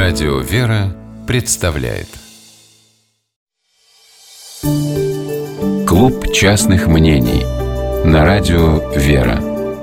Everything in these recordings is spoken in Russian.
Радио «Вера» представляет Клуб частных мнений на Радио «Вера».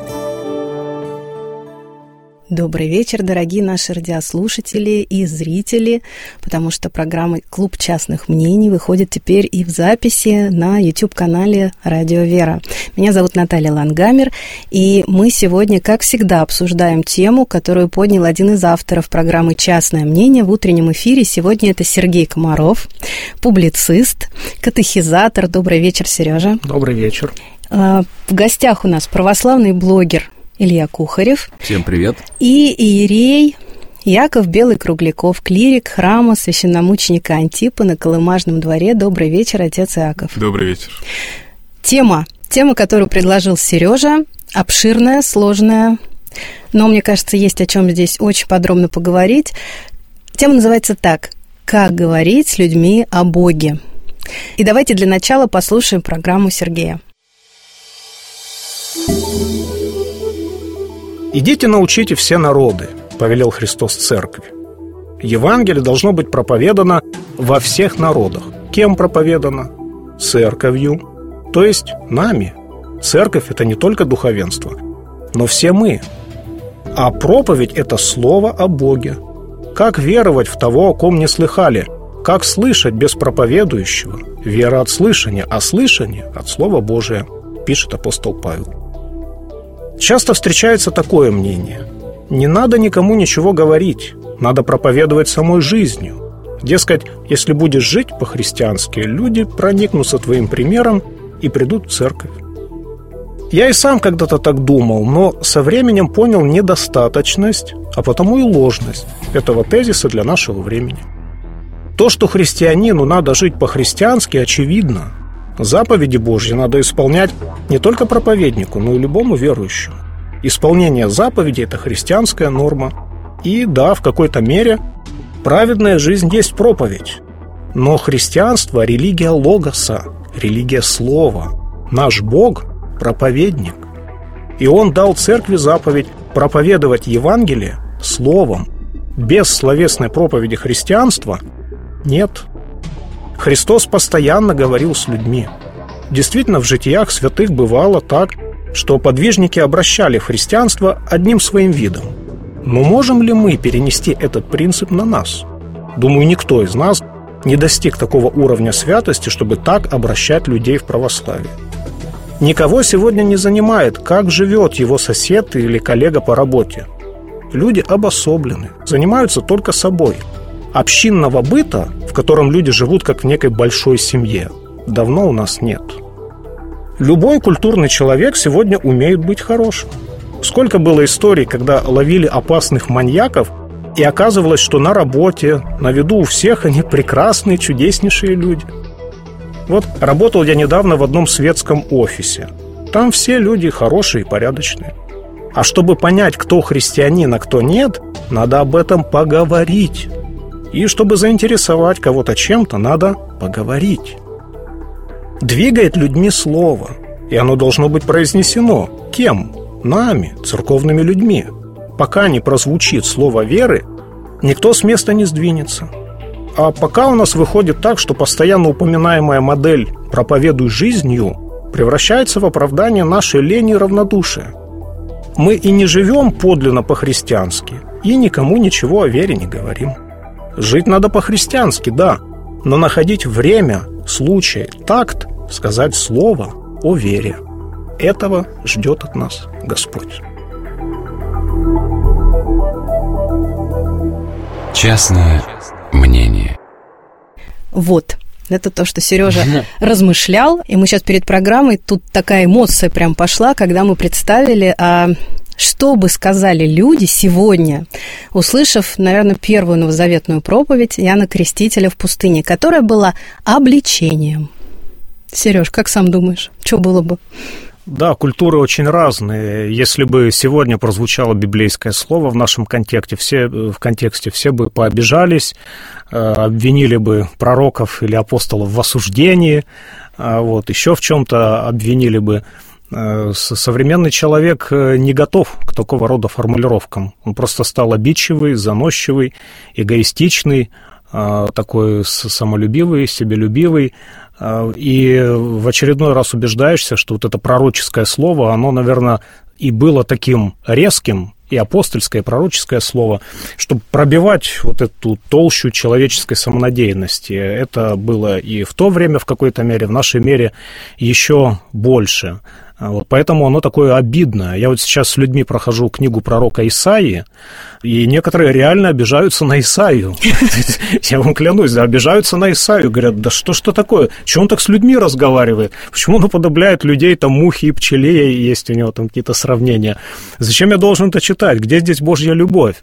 Добрый вечер, дорогие наши радиослушатели и зрители, потому что программа «Клуб частных мнений» выходит теперь и в записи на YouTube-канале «Радио Вера». Меня зовут Наталья Лангамер, и мы сегодня, как всегда, обсуждаем тему, которую поднял один из авторов программы «Частное мнение» в утреннем эфире. Сегодня это Сергей Комаров, публицист, катехизатор. Добрый вечер, Сережа. Добрый вечер. В гостях у нас православный блогер Илья Кухарев. Всем привет. И иерей Яков Белый-Кругляков, клирик храма священномученика Антипа на Колымажном дворе. Добрый вечер, отец Иаков. Добрый вечер. Тема, которую предложил Сережа, обширная, сложная, но, мне кажется, есть о чем здесь очень подробно поговорить. Тема называется так: «Как говорить с людьми о Боге». И давайте для начала послушаем программу Сергея. «Идите, научите все народы», — повелел Христос церкви. Евангелие должно быть проповедано во всех народах. Кем проповедано? Церковью, то есть нами. Церковь — это не только духовенство, но все мы. А проповедь — это слово о Боге. Как веровать в того, о ком не слыхали? Как слышать без проповедующего? Вера от слышания, а слышание от Слова Божия, пишет апостол Павел. Часто встречается такое мнение: не надо никому ничего говорить, надо проповедовать самой жизнью. Дескать, если будешь жить по-христиански, люди проникнутся твоим примером и придут в церковь. Я и сам когда-то так думал, но со временем понял недостаточность, а потому и ложность этого тезиса для нашего времени. То, что христианину надо жить по-христиански, очевидно. Заповеди Божьи надо исполнять не только проповеднику, но и любому верующему. Исполнение заповедей – это христианская норма. И да, в какой-то мере праведная жизнь есть проповедь. Но христианство – религия логоса, религия слова. Наш Бог – проповедник. И Он дал церкви заповедь проповедовать Евангелие словом. Без словесной проповеди христианства нет. Христос постоянно говорил с людьми. Действительно, в житиях святых бывало так, что подвижники обращали в христианство одним своим видом. Но можем ли мы перенести этот принцип на нас? Думаю, никто из нас не достиг такого уровня святости, чтобы так обращать людей в православие. Никого сегодня не занимает, как живет его сосед или коллега по работе. Люди обособлены, занимаются только собой. Общинного быта, в котором люди живут как в некой большой семье, давно у нас нет. Любой культурный человек сегодня умеет быть хорошим. Сколько было историй, когда ловили опасных маньяков, и оказывалось, что на работе, на виду у всех они прекрасные, чудеснейшие люди. Вот работал я недавно в одном светском офисе. Там все люди хорошие и порядочные. А чтобы понять, кто христианин, а кто нет, надо об этом поговорить. И чтобы заинтересовать кого-то чем-то, надо поговорить. Двигает людьми слово, и оно должно быть произнесено. Кем? Нами, церковными людьми. Пока не прозвучит слово веры, никто с места не сдвинется. А пока у нас выходит так, что постоянно упоминаемая модель «проповедуй жизнью» превращается в оправдание нашей лени и равнодушия. Мы и не живем подлинно по-христиански, и никому ничего о вере не говорим. Жить надо по-христиански, да, но находить время, случай, такт, сказать слово о вере. Этого ждет от нас Господь. Частное мнение. Вот. Это то, что Сережа размышлял. И мы сейчас перед программой, тут такая эмоция прям пошла, когда мы представили, что бы сказали люди сегодня, услышав, наверное, первую новозаветную проповедь Иоанна Крестителя в пустыне, которая была обличением. Сереж, как сам думаешь, что было бы? Да, культуры очень разные. Если бы сегодня прозвучало библейское слово в нашем контексте, все бы пообижались, обвинили бы пророков или апостолов в осуждении, еще в чем-то обвинили бы Современный человек не готов к такого рода формулировкам. Он просто стал обидчивый, заносчивый, эгоистичный, такой самолюбивый, себелюбивый. И в очередной раз убеждаешься, что вот это пророческое слово, оно, наверное, и было таким резким, и апостольское, и пророческое слово, чтобы пробивать вот эту толщу человеческой самонадеянности. Это было и в то время в какой-то мере, в нашей мере еще больше. Вот, поэтому оно такое обидное. Я вот сейчас с людьми прохожу книгу пророка Исаии, и некоторые реально обижаются на Исаию. Я вам клянусь, да, обижаются на Исаию. Говорят, да что такое? Чего он так с людьми разговаривает? Почему он уподобляет людей, там, мухи и пчеле, есть у него там какие-то сравнения? Зачем я должен это читать? Где здесь Божья любовь?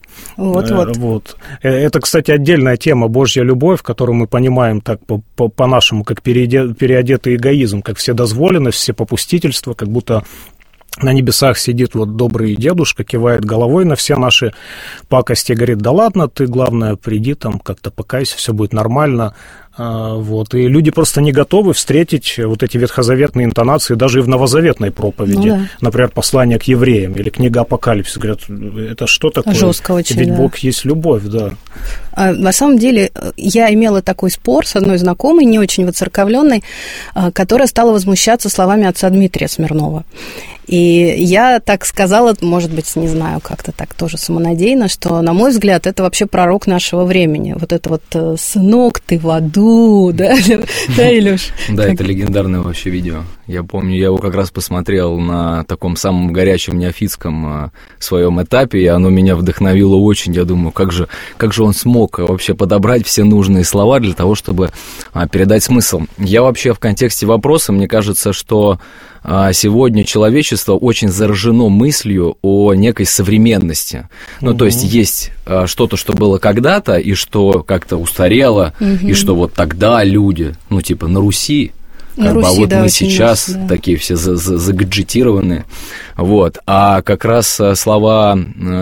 Вот. Это, кстати, отдельная тема, Божья любовь, которую мы понимаем так по-нашему, как переодетый эгоизм, как вседозволенность, всепопустительство, как будто на небесах сидит вот добрый дедушка, кивает головой на все наши пакости, говорит, да ладно, ты, главное, приди там, как-то покайся, все будет нормально. Вот. И люди просто не готовы встретить вот эти ветхозаветные интонации даже и в новозаветной проповеди. Ну, да. Например, послание к евреям или книга Апокалипсис. Говорят, это что такое? Жестко очень, ведь да. Бог есть любовь, да. На самом деле, я имела такой спор с одной знакомой, не очень воцерковленной, которая стала возмущаться словами отца Дмитрия Смирнова. И я так сказала, может быть, не знаю, как-то так тоже самонадеянно, что, на мой взгляд, это вообще пророк нашего времени. Вот это вот «сынок, ты в аду», да, Илюш? Да, это легендарное вообще видео. Я помню, я его как раз посмотрел на таком самом горячем неофитском своем этапе, и оно меня вдохновило очень. Я думаю, как же он смог вообще подобрать все нужные слова для того, чтобы передать смысл. Я вообще в контексте вопроса, мне кажется, что сегодня человечество очень заражено мыслью о некой современности. Ну, то есть что-то, что было когда-то, и что как-то устарело, и что вот тогда люди, ну, типа на Руси, а вот да, мы сейчас да. Такие все загаджетированные. Вот. А как раз слова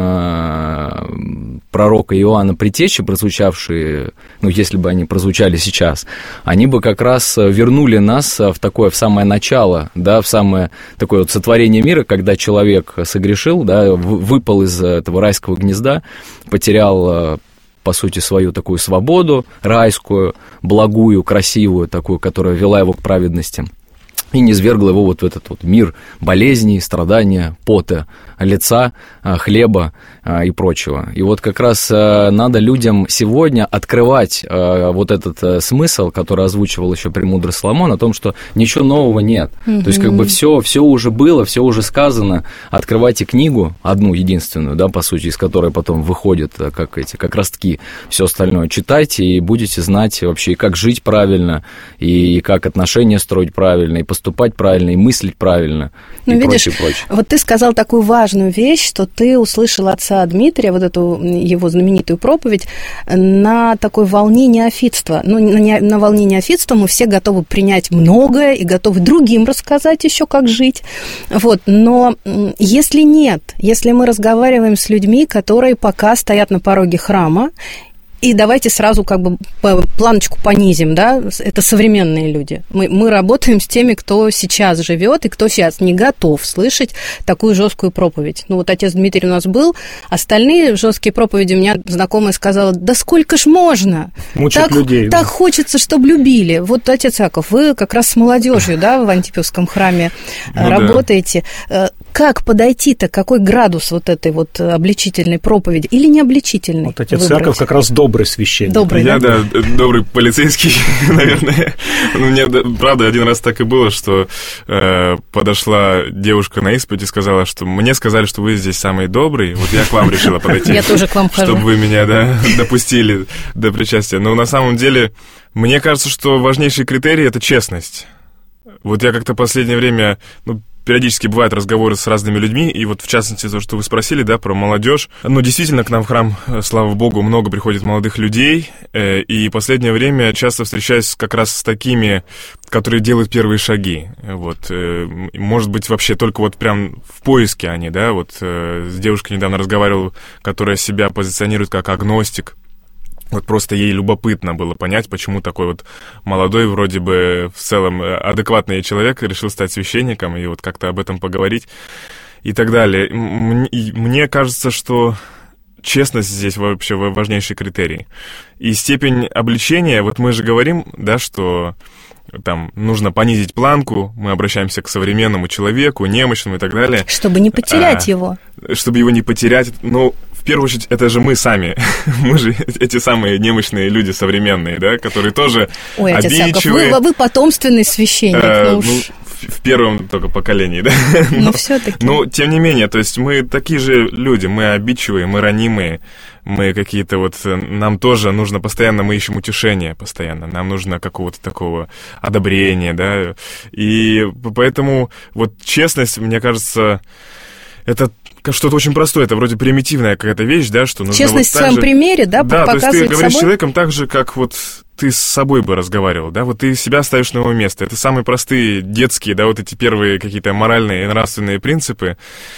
пророка Иоанна Предтечи, прозвучавшие, ну, если бы они прозвучали сейчас, они бы как раз вернули нас в самое начало, да, в самое такое вот сотворение мира, когда человек согрешил, да, выпал из этого райского гнезда, потерял, по сути, свою такую свободу райскую, благую, красивую такую, которая вела его к праведности, и низвергла его вот в этот вот мир болезней, страдания, пота, лица, хлеба и прочего. И вот как раз надо людям сегодня открывать вот этот смысл, который озвучивал еще премудрый Соломон, о том, что ничего нового нет. То есть как бы все уже было, все уже сказано. Открывайте книгу, одну единственную, да, по сути, из которой потом выходят как ростки, все остальное. Читайте и будете знать вообще, как жить правильно, и как отношения строить правильно, и поступать правильно, и мыслить правильно, и прочее. Вот ты сказал такую важную вещь, что ты услышал отца Дмитрия, вот эту его знаменитую проповедь, на такой волне неофитства. Ну, на волне неофитства мы все готовы принять многое и готовы другим рассказать еще, как жить. Вот. Но если нет, если мы разговариваем с людьми, которые пока стоят на пороге храма, и давайте сразу как бы планочку понизим, да, это современные люди. Мы работаем с теми, кто сейчас живет и кто сейчас не готов слышать такую жесткую проповедь. Ну вот отец Дмитрий у нас был, остальные жесткие проповеди, у меня знакомая сказала, да сколько ж можно? Мучить людей. Так хочется, чтобы любили. Вот, отец Яков, вы как раз с молодежью, да, в Антипьевском храме работаете. Да. Как подойти-то, какой градус вот этой вот обличительной проповеди или не обличительной? Вот отец Яков как раз добрый священник. Добрый, да? Да, добрый полицейский, наверное. Мне, правда, один раз так и было, что подошла девушка на исповедь и сказала, что мне сказали, что вы здесь самый добрый, вот я к вам решила подойти. Я тоже к вам хожу. Чтобы вы меня, да, допустили до причастия. Но на самом деле, мне кажется, что важнейший критерий – это честность. Вот я как-то в последнее время, периодически бывают разговоры с разными людьми, и вот в частности то, что вы спросили, да, про молодежь. Действительно, к нам в храм, слава богу, много приходит молодых людей, и в последнее время часто встречаюсь как раз с такими, которые делают первые шаги. Вот, может быть, вообще только вот прям в поиске они, да, вот с девушкой недавно разговаривал, которая себя позиционирует как агностик. Вот просто ей любопытно было понять, почему такой вот молодой, вроде бы в целом адекватный человек решил стать священником, и вот как-то об этом поговорить и так далее. Мне кажется, что честность здесь вообще важнейший критерий. И степень обличения, вот мы же говорим, да, что там нужно понизить планку, мы обращаемся к современному человеку, немощному и так далее. Чтобы не потерять его. Чтобы его не потерять, ну, в первую очередь, это же мы сами. Мы же эти самые немощные люди современные, да, которые тоже обидчивые. Вы потомственный священник. В первом только поколении, да? Но все-таки. Ну, тем не менее, то есть мы такие же люди, мы обидчивые, мы ранимые, мы какие-то вот... Нам тоже нужно постоянно, мы ищем утешения постоянно, нам нужно какого-то такого одобрения, да? И поэтому вот честность, мне кажется, это... что-то очень простое, это вроде примитивная какая-то вещь, да, что нужно честность вот в своем примере, да, да, показывать то есть ты говоришь собой? с человеком так же, как вот ты с собой бы разговаривал, да, вот ты себя ставишь на его место. Это самые простые детские, да, вот эти первые какие-то моральные и нравственные принципы,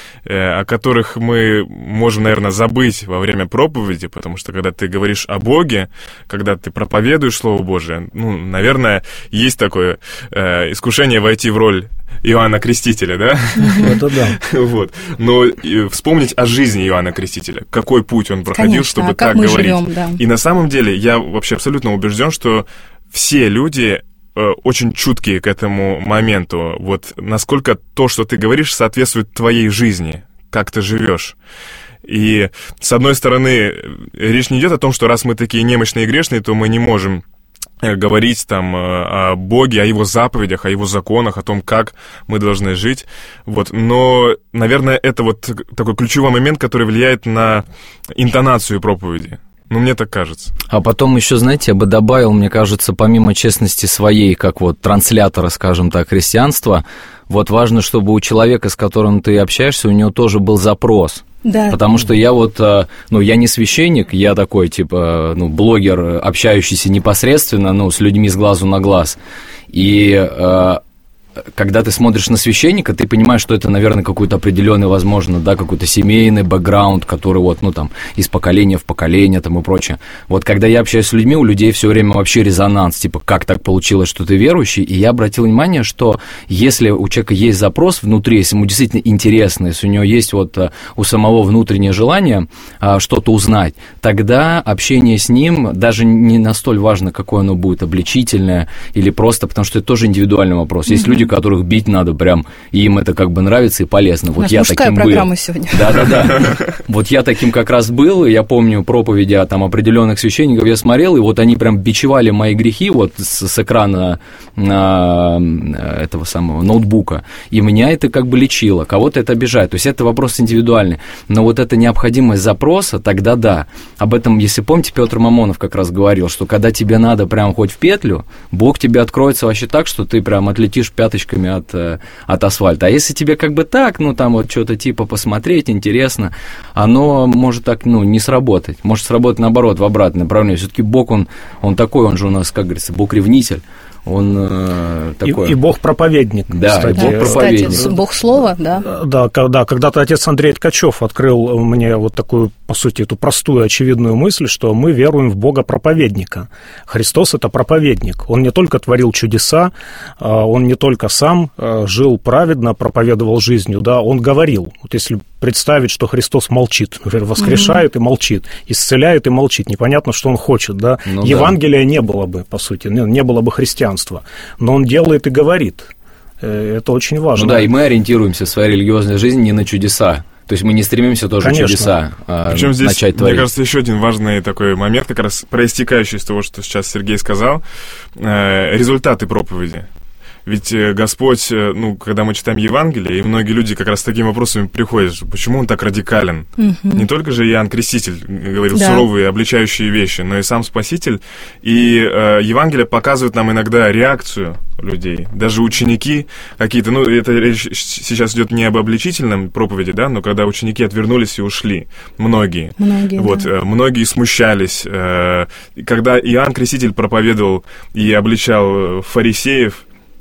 о которых мы можем, наверное, забыть во время проповеди, потому что когда ты говоришь о Боге, когда ты проповедуешь Слово Божие, ну, наверное, есть такое искушение войти в роль Иоанна Крестителя, да? Это да. Вот. Но вспомнить о жизни Иоанна Крестителя, какой путь он проходил, конечно, чтобы так говорить. Живем, да. И на самом деле я вообще абсолютно убежден, что все люди очень чуткие к этому моменту. Вот насколько то, что ты говоришь, соответствует твоей жизни, как ты живешь. И, с одной стороны, речь не идет о том, что раз мы такие немощные и грешные, то мы не можем говорить там о Боге, о Его заповедях, о Его законах, о том, как мы должны жить. Вот. Но, наверное, это вот такой ключевой момент, который влияет на интонацию проповеди. Ну, мне так кажется. А потом еще, знаете, я бы добавил, мне кажется, помимо честности своей, как вот транслятора, скажем так, христианства, вот важно, чтобы у человека, с которым ты общаешься, у него тоже был запрос. Да. Потому что я вот, ну, я не священник, я такой, типа, ну, блогер, общающийся непосредственно, ну, с людьми с глазу на глаз. И когда ты смотришь на священника, ты понимаешь, что это, наверное, какой-то определенный, возможно, да, какой-то семейный бэкграунд, который вот, ну, там, из поколения в поколение, там, и прочее. Вот когда я общаюсь с людьми, у людей все время вообще резонанс, типа, как так получилось, что ты верующий, и я обратил внимание, что если у человека есть запрос внутри, если ему действительно интересно, если у него есть вот у самого внутреннее желание что-то узнать, тогда общение с ним даже не настолько важно, какое оно будет, обличительное или просто, потому что это тоже индивидуальный вопрос. Есть люди, которых бить надо прям, и им это как бы нравится и полезно. Вот я таким был. Программа сегодня. Да. Вот я таким как раз был, и я помню проповеди о там определенных священников, я смотрел, и вот они прям бичевали мои грехи вот с экрана этого самого ноутбука, и меня это как бы лечило, кого-то это обижает. То есть это вопрос индивидуальный. Но вот эта необходимость запроса, тогда да. Об этом, если помните, Петр Мамонов как раз говорил, что когда тебе надо прям хоть в петлю, Бог тебе откроется вообще так, что ты прям отлетишь пяточками от асфальта. А если тебе как бы так, ну, там вот что-то типа посмотреть, интересно, оно может так, ну, не сработать. Может сработать, наоборот, в обратное направление. Все-таки Бог, он такой, он же у нас, как говорится, Бог-ревнитель. Он такой... И Бог-проповедник, да, кстати. Да, Бог-проповедник. Кстати, Бог-слово, да. Да, когда-то отец Андрей Ткачев открыл мне вот такую, по сути, эту простую, очевидную мысль, что мы веруем в Бога-проповедника. Христос — это проповедник. Он не только творил чудеса, он не только сам жил праведно, проповедовал жизнью, да, он говорил. Вот если представить, что Христос молчит, например, воскрешает и молчит, исцеляет и молчит, непонятно, что он хочет, да. Ну, Евангелия не было бы, по сути, не было бы христианства. Но он делает и говорит. Это очень важно. Ну да, и мы ориентируемся в своей религиозной жизни не на чудеса. То есть мы не стремимся тоже Конечно. Чудеса Причем здесь, начать творить. Мне кажется, еще один важный такой момент, как раз проистекающий из того, что сейчас Сергей сказал, результаты проповеди. Ведь Господь, ну, когда мы читаем Евангелие, и многие люди как раз с такими вопросами приходят, почему он так радикален? Не только же Иоанн Креститель говорил суровые, обличающие вещи, но и сам Спаситель. И Евангелие показывает нам иногда реакцию людей. Даже ученики какие-то, ну, это речь сейчас идет не об обличительном проповеди, да, но когда ученики отвернулись и ушли, многие вот, да. Многие смущались. Когда Иоанн Креститель проповедовал и обличал фарисеев,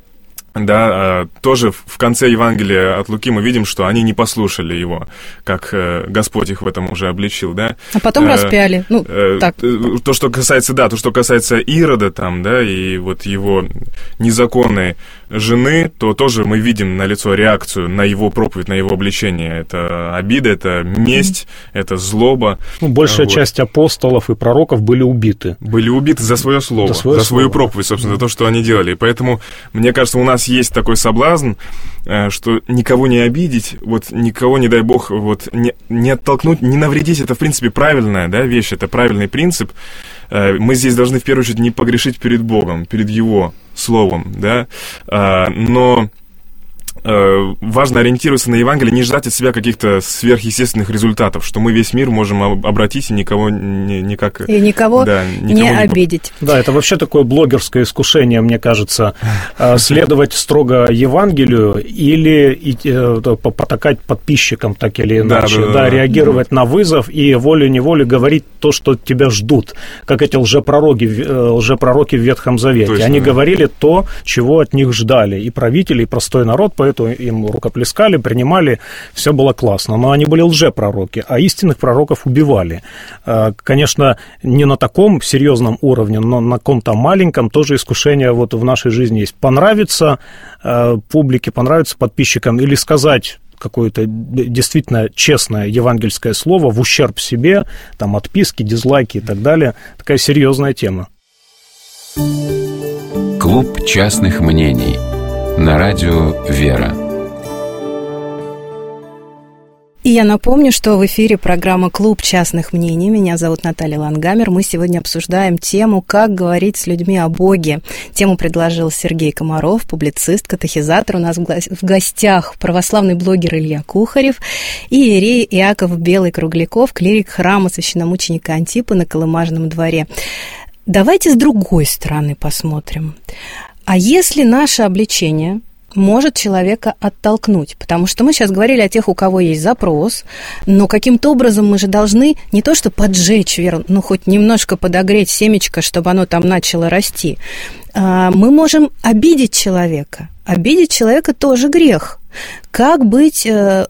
да, тоже в конце Евангелия от Луки мы видим, что они не послушали его, как Господь их в этом уже обличил, да. А потом распяли, так. То, что касается Ирода там, да, и вот его незаконной жены, то тоже мы видим налицо реакцию на его проповедь, на его обличение. Это обида, это месть, это злоба. Большая часть апостолов и пророков были убиты. Были убиты за свое слово, за свою проповедь, собственно, за то, что они делали. И поэтому, мне кажется, у нас есть такой соблазн, что никого не обидеть, вот никого, не дай бог, вот не оттолкнуть, не навредить. Это, в принципе, правильная, да, вещь, это правильный принцип. Мы здесь должны, в первую очередь, не погрешить перед Богом, перед Его Словом, да, но важно ориентироваться на Евангелие, не ждать от себя каких-то сверхъестественных результатов, что мы весь мир можем обратить и никого никак... И никого не обидеть. Да, это вообще такое блогерское искушение, мне кажется, следовать строго Евангелию или потакать подписчикам так или иначе, реагировать на вызов и волей-неволей говорить то, что тебя ждут, как эти лжепророки в Ветхом Завете. Точно, они говорили то, чего от них ждали, и правители, и простой народ, поэтому им рукоплескали, принимали, все было классно. Но они были лжепророки, а истинных пророков убивали. Конечно, не на таком серьезном уровне, но на каком-то маленьком тоже искушение вот в нашей жизни есть. Понравится публике, понравится подписчикам или сказать какое-то действительно честное евангельское слово в ущерб себе, там отписки, дизлайки и так далее. Такая серьезная тема. Клуб частных мнений на радио «Вера». И я напомню, что в эфире программа «Клуб частных мнений». Меня зовут Наталья Лангамер. Мы сегодня обсуждаем тему «Как говорить с людьми о Боге». Тему предложил Сергей Комаров, публицист, катехизатор. У нас в гостях православный блогер Илья Кухарев и иерей Иаков Белый-Кругляков, клирик храма священномученика Антипа на Колымажном дворе. Давайте с другой стороны посмотрим. А если наше обличение может человека оттолкнуть? Потому что мы сейчас говорили о тех, у кого есть запрос, но каким-то образом мы же должны не то что поджечь веру, но хоть немножко подогреть семечко, чтобы оно там начало расти. Мы можем обидеть человека. Обидеть человека тоже грех. Как быть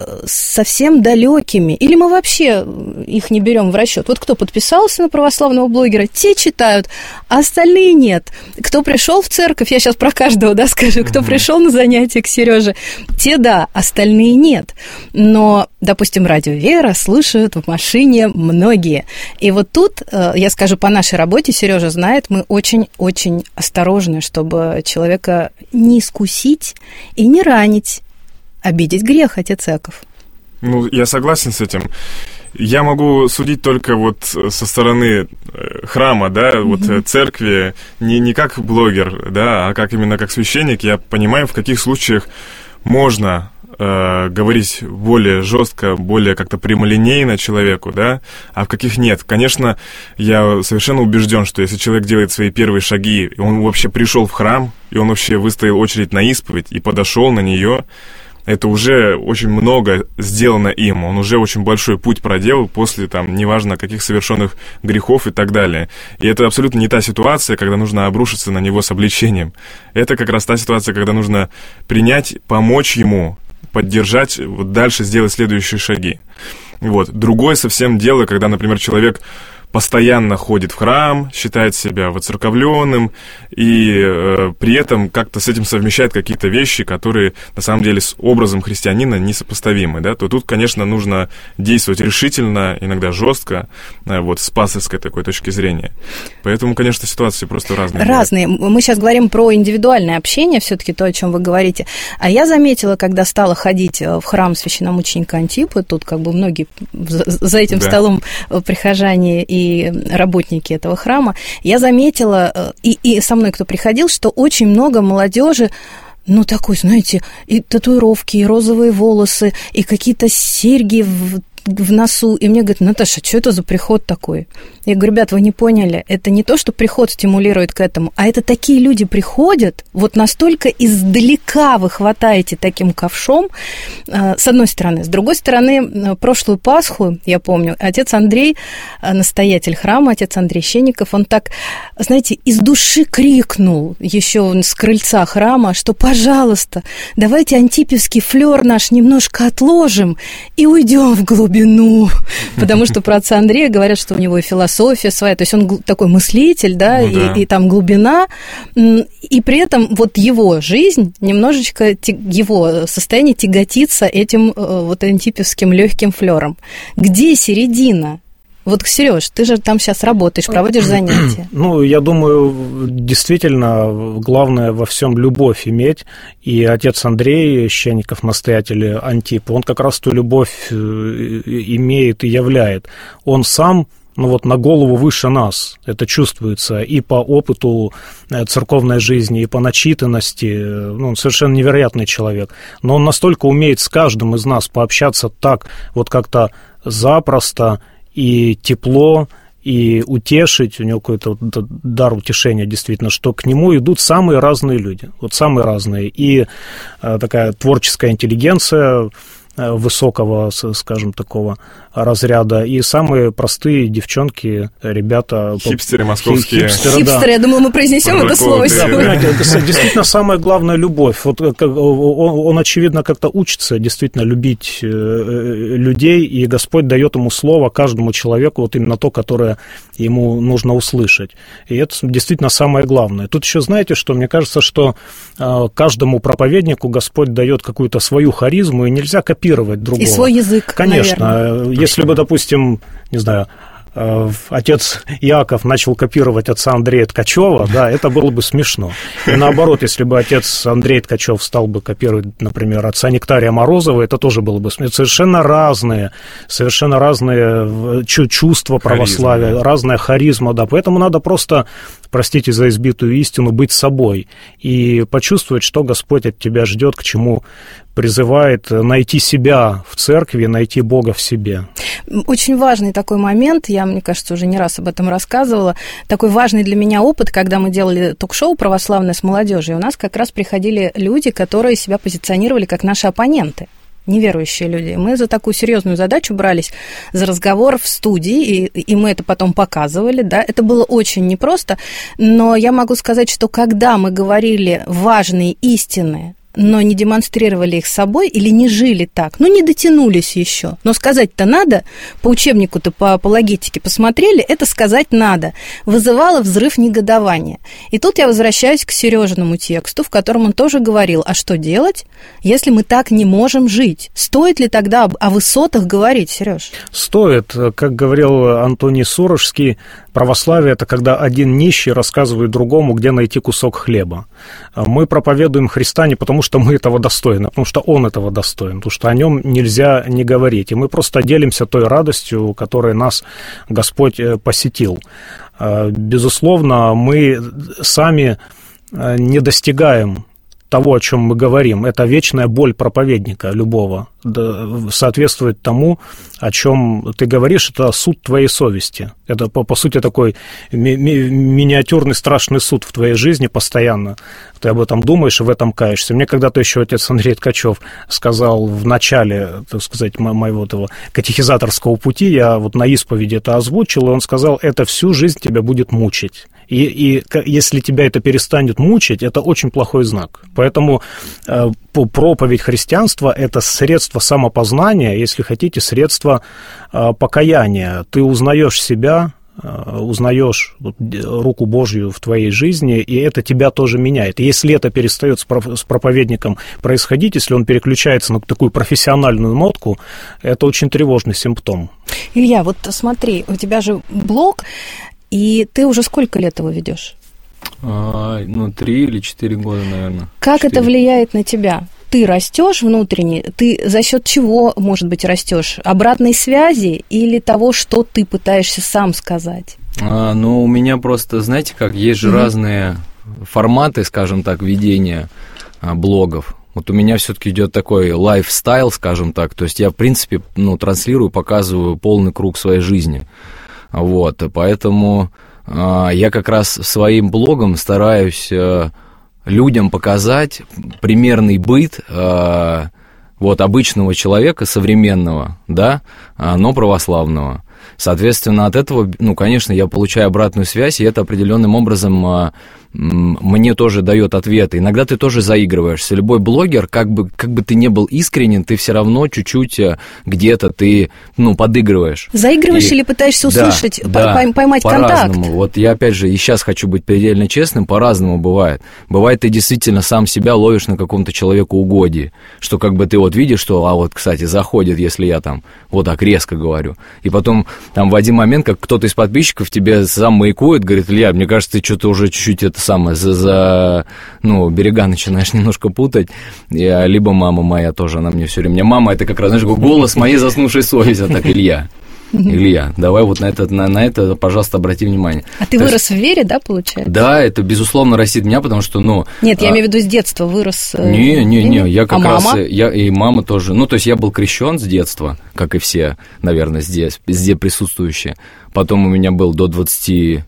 совсем далекими? Или мы вообще их не берем в расчет? Вот кто подписался на православного блогера, те читают, а остальные нет. Кто пришел в церковь, я сейчас про каждого, да, скажу, кто пришел на занятия к Сереже, те да, остальные нет. Но, допустим, радио «Вера» слушают в машине многие. И вот тут, я скажу, по нашей работе, Сережа знает, мы очень-очень осторожны, чтобы человека не искусить и не ранить. Обидеть грех, отец Иаков. Я согласен с этим. Я могу судить только вот со стороны храма, да, вот церкви, не как блогер, да, а именно как священник. Я понимаю, в каких случаях можно говорить более жестко, более как-то прямолинейно человеку, да, а в каких нет. Конечно, я совершенно убежден, что если человек делает свои первые шаги, и он вообще пришел в храм, и он вообще выстоял очередь на исповедь и подошел на нее, это уже очень много сделано им, он уже очень большой путь проделал после, там, неважно, каких совершенных грехов и так далее. И это абсолютно не та ситуация, когда нужно обрушиться на него с обличением. Это как раз та ситуация, когда нужно принять, помочь ему, поддержать, вот дальше сделать следующие шаги. Вот. Другое совсем дело, когда, например, человек постоянно ходит в храм, считает себя воцерковленным и при этом как-то с этим совмещает какие-то вещи, которые на самом деле с образом христианина несопоставимы, да, то тут, конечно, нужно действовать решительно, иногда жестко, вот с пастырской такой точки зрения. Поэтому, конечно, ситуации просто разные. Разные. Мы сейчас говорим про индивидуальное общение, все-таки то, о чем вы говорите. А я заметила, когда стала ходить в храм священномученика Антипа, тут как бы многие за этим столом прихожане и работники этого храма, я заметила, и со мной кто приходил, что очень много молодежи, такой, знаете, и татуировки, и розовые волосы, и какие-то серьги в носу, и мне говорят: Наташа, что это за приход такой? Я говорю: ребят, вы не поняли, это не то, что приход стимулирует к этому, а это такие люди приходят, вот настолько издалека вы хватаете таким ковшом, с одной стороны. С другой стороны, прошлую Пасху, я помню, отец Андрей, настоятель храма, отец Андрей Щенников, он так, знаете, из души крикнул еще с крыльца храма, что, пожалуйста, давайте антипевский флёр наш немножко отложим и уйдем в глубину. Потому что про отца Андрея говорят, что у него и философия своя, то есть он такой мыслитель, да, и там глубина, и при этом вот его жизнь немножечко, его состояние тяготится этим вот антипевским легким флёром. Где середина? Вот, Сереж, ты же там сейчас работаешь, проводишь занятия. Ну, я думаю, действительно, главное во всем любовь иметь. И отец Андрей Щенников, настоятель Антипа, он как раз ту любовь имеет и являет. Он сам, ну вот, на голову выше нас. Это чувствуется и по опыту церковной жизни, и по начитанности. Ну, он совершенно невероятный человек. Но он настолько умеет с каждым из нас пообщаться так, вот как-то запросто, и тепло, и утешить, у него какой-то дар утешения действительно, что к нему идут самые разные люди, вот самые разные, и такая творческая интеллигенция высокого, скажем, такого разряда, и самые простые девчонки, ребята... Хипстеры московские. Хипстеры, да. Я думала, мы произнесем это слово сегодня. Это действительно самая главная любовь. Вот он, очевидно, как-то учится действительно любить людей, и Господь дает ему слово, каждому человеку, вот именно то, которое ему нужно услышать. И это действительно самое главное. Тут еще, знаете, что мне кажется, что каждому проповеднику Господь дает какую-то свою харизму, и нельзя копировать другого. И свой язык, конечно. Наверное. Если бы, допустим, не знаю, отец Иаков начал копировать отца Андрея Ткачева, да, это было бы смешно. И наоборот, если бы отец Андрей Ткачев стал бы копировать, например, отца Нектария Морозова, это тоже было бы смешно. Совершенно разные чувства православия, харизма, да. Разная харизма, да. Поэтому надо просто, простите за избитую истину, быть собой и почувствовать, что Господь от тебя ждет, к чему призывает, найти себя в церкви, найти Бога в себе. Очень важный такой момент, я, мне кажется, уже не раз об этом рассказывала, такой важный для меня опыт, когда мы делали ток-шоу православное с молодежью, у нас как раз приходили люди, которые себя позиционировали как наши оппоненты, неверующие люди. Мы за такую серьезную задачу брались, за разговор в студии, и мы это потом показывали, да, это было очень непросто, но я могу сказать, что когда мы говорили важные истины, но не демонстрировали их собой или не жили так, ну, не дотянулись еще. Но сказать-то надо, по учебнику-то, по апологетике посмотрели, это сказать надо. Вызывало взрыв негодования. И тут я возвращаюсь к Сережиному тексту, в котором он тоже говорил, а что делать, если мы так не можем жить? Стоит ли тогда о высотах говорить, Сереж? Стоит. Как говорил Антоний Сурожский, православие – это когда один нищий рассказывает другому, где найти кусок хлеба. Мы проповедуем Христа не потому, что мы этого достойны, а потому что Он этого достоин, потому что о Нем нельзя не говорить. И мы просто делимся той радостью, которой нас Господь посетил. Безусловно, мы сами не достигаем того, о чем мы говорим. Это вечная боль проповедника любого. Соответствует тому, о чем ты говоришь, это суд твоей совести. Это, по сути, такой миниатюрный страшный суд в твоей жизни постоянно. Ты об этом думаешь и в этом каешься. Мне когда-то еще отец Андрей Ткачев сказал в начале, так сказать, моего этого катехизаторского пути, я вот на исповеди это озвучил, и он сказал, это всю жизнь тебя будет мучить. И если тебя это перестанет мучить, это очень плохой знак. Поэтому проповедь христианства – это средство самопознания, если хотите, средство покаяния. Ты узнаешь себя, узнаешь руку Божью в твоей жизни, и это тебя тоже меняет. И если это перестает с проповедником происходить, если он переключается на такую профессиональную нотку, это очень тревожный симптом. Илья, вот смотри, у тебя же блог, и ты уже сколько лет его ведешь? 3 или 4 года, наверное. Как 4. Это влияет на тебя? Ты растешь внутренне, ты за счет чего, может быть, растешь? Обратной связи или того, что ты пытаешься сам сказать? У меня просто, знаете как, есть же разные форматы, скажем так, ведения блогов. Вот у меня все-таки идет такой лайфстайл, скажем так, то есть я, в принципе, транслирую, показываю полный круг своей жизни, вот, поэтому я как раз своим блогом стараюсь людям показать примерный быт вот обычного человека, современного, да, но православного. Соответственно, от этого, конечно, я получаю обратную связь, и это определенным образом мне тоже дает ответы. Иногда ты тоже заигрываешься. Любой блогер, как бы ты не был искренен, ты все равно чуть-чуть где-то ты, подыгрываешь. Заигрываешь или пытаешься услышать, поймать по-разному. контакт? Вот я, опять же, и сейчас хочу быть предельно честным, по-разному бывает. Бывает, ты действительно сам себя ловишь на каком-то человекоугодии, что как бы ты вот видишь, что, кстати, заходит, если я там вот так резко говорю. И потом там в один момент, как кто-то из подписчиков тебе сам маякует, говорит: Илья, мне кажется, ты что-то уже чуть-чуть берега начинаешь немножко путать. Либо мама моя тоже, она мне все время... Мама — это как раз, знаешь, голос моей заснувшей совести, а так: Илья, давай вот на это, пожалуйста, обрати внимание. А ты вырос в вере, да, получается? Да, это, безусловно, растит меня, потому что, Нет, я имею в виду с детства вырос. Не, я как раз... мама? И мама тоже. То есть я был крещен с детства, как и все, наверное, здесь присутствующие. Потом у меня был до 23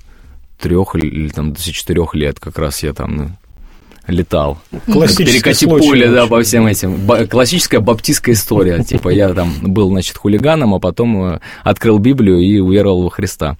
или там 24 лет, как раз я там летал. Перекати поле, да, по всем этим. Классическая баптистская история. Типа я там был, значит, хулиганом, а потом открыл Библию и уверовал во Христа.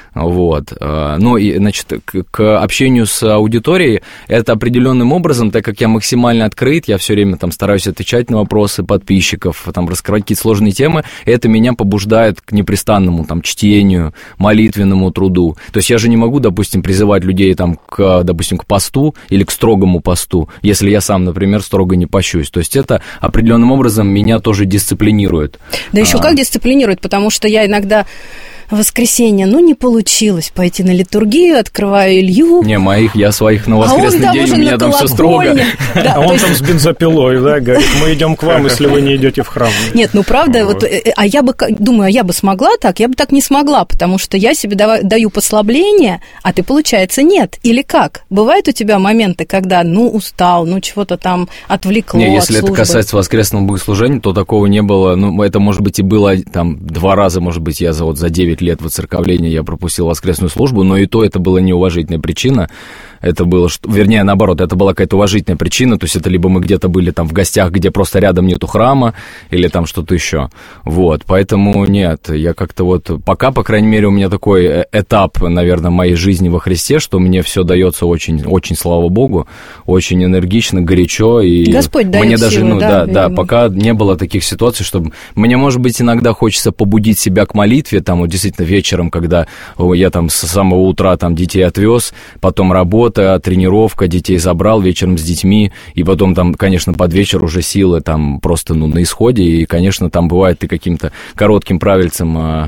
Вот. И, значит, к общению с аудиторией это определенным образом, так как я максимально открыт, я все время там стараюсь отвечать на вопросы подписчиков, там раскрывать какие-то сложные темы, это меня побуждает к непрестанному там чтению, молитвенному труду. То есть я же не могу, допустим, призывать людей там к посту или к строгому посту, если я сам, например, строго не пощусь. То есть это определенным образом меня тоже дисциплинирует. Да еще как дисциплинирует, потому что я иногда в воскресенье, не получилось пойти на литургию, открываю Илью. Я своих на воскресный день, у меня там все строго. Да, он там с бензопилой, да, говорит: мы идем к вам, если вы не идете в храм. Нет, правда, я бы смогла так, я бы так не смогла, потому что я себе даю послабление, а ты, получается, нет. Или как? Бывают у тебя моменты, когда, устал, чего-то там отвлекло от службы? Если это касается воскресного богослужения, то такого не было. Это, может быть, и было там 2 раза, может быть, я за 9 лет воцерковления я пропустил воскресную службу, но и то это была неуважительная причина. Это было, наоборот, это была какая-то уважительная причина, то есть это либо мы где-то были там в гостях, где просто рядом нету храма, или там что-то еще. Вот, поэтому нет, я как-то пока, по крайней мере, у меня такой этап, наверное, моей жизни во Христе, что мне все дается очень, очень, слава Богу, очень энергично, горячо. И Господь дает мне даже, силу, да, пока не было таких ситуаций, чтобы... Мне, может быть, иногда хочется побудить себя к молитве, там, действительно, вечером, когда я там с самого утра там детей отвез, потом работа, тренировка, детей забрал вечером с детьми, и потом там, конечно, под вечер уже силы там просто, на исходе, и, конечно, там бывает ты каким-то коротким правильцем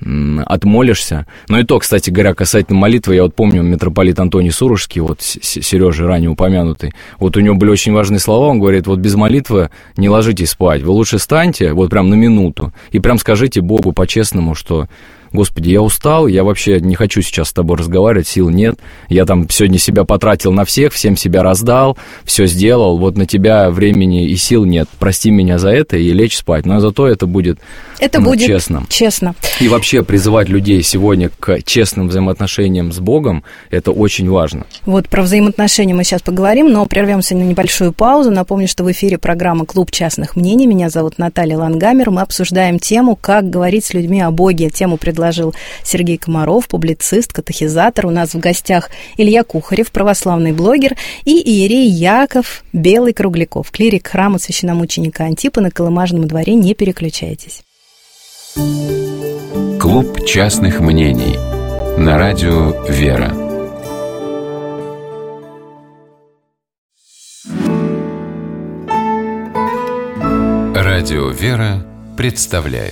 отмолишься. Но и то, кстати говоря, касательно молитвы, я помню митрополит Антоний Сурожский, Сережа ранее упомянутый, у него были очень важные слова, он говорит: без молитвы не ложитесь спать, вы лучше встаньте, прям на минуту, и прям скажите Богу по-честному, что: Господи, я устал, я вообще не хочу сейчас с тобой разговаривать, сил нет, я там сегодня себя потратил на всех, всем себя раздал, все сделал, на тебя времени и сил нет, прости меня за это и лечь спать, но зато это будет честно. И вообще призывать людей сегодня к честным взаимоотношениям с Богом, это очень важно. Про взаимоотношения мы сейчас поговорим, но прервемся на небольшую паузу. Напомню, что в эфире программа «Клуб частных мнений». Меня зовут Наталья Лангамер. Мы обсуждаем тему «Как говорить с людьми о Боге». Тему предложил Сергей Комаров, публицист, катехизатор. У нас в гостях Илья Кухарев, православный блогер, и иерей Яков Белый-Кругляков, клирик храма священномученика Антипа на Колымажном дворе. Не переключайтесь. Клуб частных мнений на радио «Вера». Радио «Вера» представляет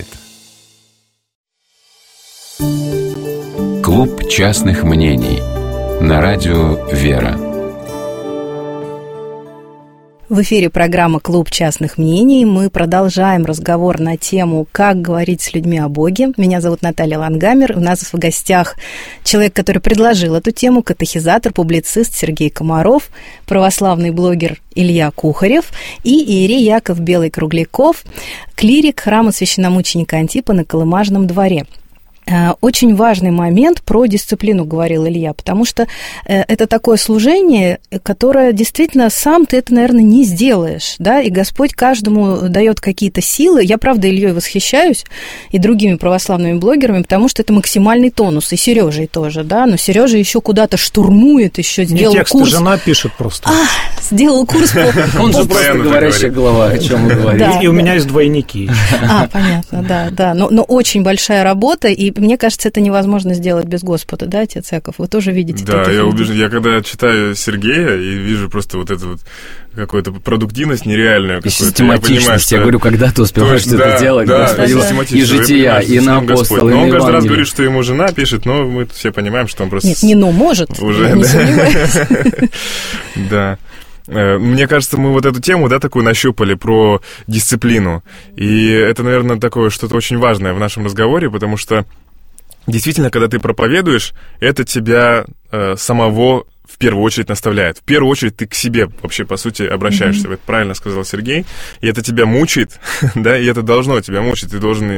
Клуб частных мнений на радио «Вера». В эфире программа «Клуб частных мнений». Мы продолжаем разговор на тему «Как говорить с людьми о Боге». Меня зовут Наталья Лангамер. У нас в гостях человек, который предложил эту тему, катехизатор, публицист Сергей Комаров, православный блогер Илья Кухарев и иерей Яков Белый-Кругляков, клирик храма священномученика Антипа на Колымажном дворе. Очень важный момент про дисциплину, говорил Илья, потому что это такое служение, которое действительно сам ты это, наверное, не сделаешь, да, и Господь каждому дает какие-то силы. Я, правда, Ильей восхищаюсь и другими православными блогерами, потому что это максимальный тонус, и Сережей тоже, да, но Сережа еще куда-то штурмует, еще сделал не текст, курс. Жена пишет просто. Сделал курс по... Он же просто говорящая голова, о чем мы говорим. И у меня есть двойники. Понятно, да. Но очень большая работа, и мне кажется, это невозможно сделать без Господа, да, отец Яков? Вы тоже видите таких людей? Да, я убежден. Я когда читаю Сергея и вижу просто вот эту вот какую-то продуктивность нереальную. И систематичность. Я говорю, когда ты успеваешь это делать, Господи, и жития, и на апостола, и на он каждый раз говорит, что ему жена пишет, но мы все понимаем, что он просто... Нет, не может, уже, не сомневаюсь. Да. Мне кажется, мы вот эту тему, да, такую нащупали про дисциплину. И это, наверное, такое что-то очень важное в нашем разговоре, потому что действительно, когда ты проповедуешь, это тебя самого в первую очередь наставляет. В первую очередь ты к себе вообще, по сути, обращаешься. Это правильно сказал Сергей. И это тебя мучает, да, и это должно тебя мучить. Ты должен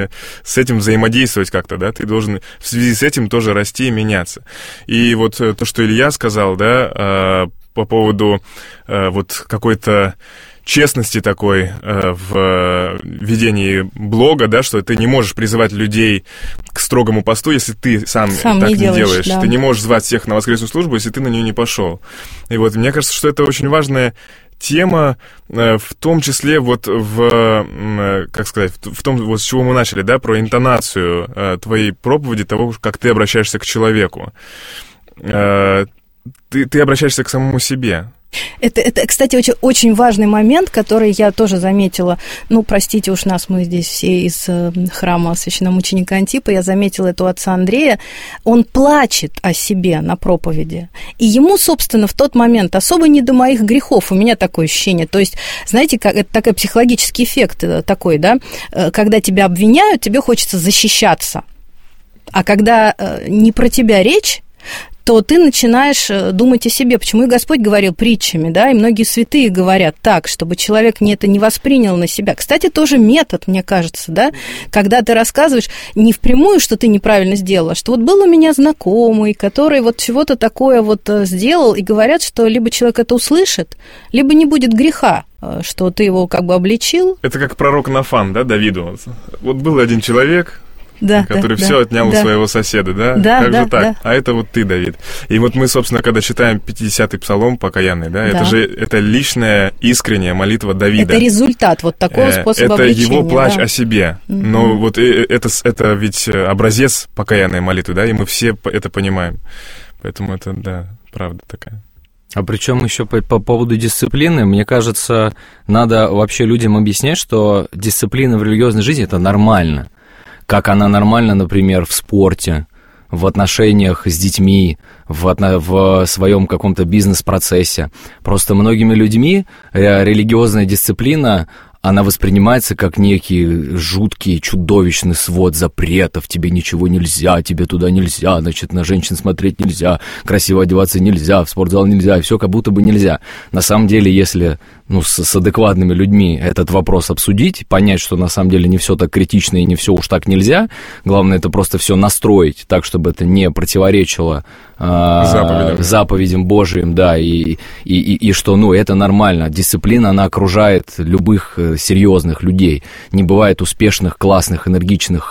с этим взаимодействовать как-то, да, ты должен в связи с этим тоже расти и меняться. И вот то, что Илья сказал, да, по поводу вот какой-то честности такой в ведении блога, да, что ты не можешь призывать людей к строгому посту, если ты сам так не делаешь. Да. Ты не можешь звать всех на воскресную службу, если ты на нее не пошел. И вот мне кажется, что это очень важная тема, в том числе вот как сказать, в том, вот с чего мы начали, да, про интонацию твоей проповеди, того, как ты обращаешься к человеку. Ты обращаешься к самому себе. Это, кстати, очень важный момент, который я тоже заметила. Ну, простите уж нас, мы здесь все из храма священномученика Антипа. Я заметила это у отца Андрея. Он плачет о себе на проповеди. И ему, собственно, в тот момент особо не до моих грехов. У меня такое ощущение. То есть, знаете, как, это такой психологический эффект такой, да? Когда тебя обвиняют, тебе хочется защищаться. А когда не про тебя речь, то ты начинаешь думать о себе. Почему и Господь говорил притчами, да, и многие святые говорят так, чтобы человек это не воспринял на себя. Кстати, тоже метод, мне кажется, да, когда ты рассказываешь не впрямую, что ты неправильно сделала, что вот был у меня знакомый, который вот чего-то такое вот сделал, и говорят, что либо человек это услышит, либо не будет греха, что ты его как бы обличил. Это как пророк Нафан, да, Давиду. Вот был один человек... который все отнял у своего соседа, да? Как же так? Да. А это вот ты, Давид. И вот мы, собственно, когда читаем 50-й псалом покаянный, да, это же это личная, искренняя молитва Давида. Это результат вот такого способа обличения. Это его плач о себе. Но вот это ведь образец покаянной молитвы, да, и мы все это понимаем. Поэтому это, да, правда такая. А причем еще по поводу дисциплины, мне кажется, надо вообще людям объяснять, что дисциплина в религиозной жизни – это нормально. Как она нормальна, например, в спорте, в отношениях с детьми, в своем каком-то бизнес-процессе. Просто многими людьми религиозная дисциплина, она воспринимается как некий жуткий, чудовищный свод запретов. Тебе ничего нельзя, тебе туда нельзя, значит, на женщин смотреть нельзя, красиво одеваться нельзя, в спортзал нельзя, все как будто бы нельзя. На самом деле, если с адекватными людьми этот вопрос обсудить, понять, что на самом деле не все так критично и не все уж так нельзя, главное это просто все настроить так, чтобы это не противоречило заповедям Божьим, да, и что, это нормально. Дисциплина, она окружает любых серьезных людей. Не бывает успешных, классных, энергичных,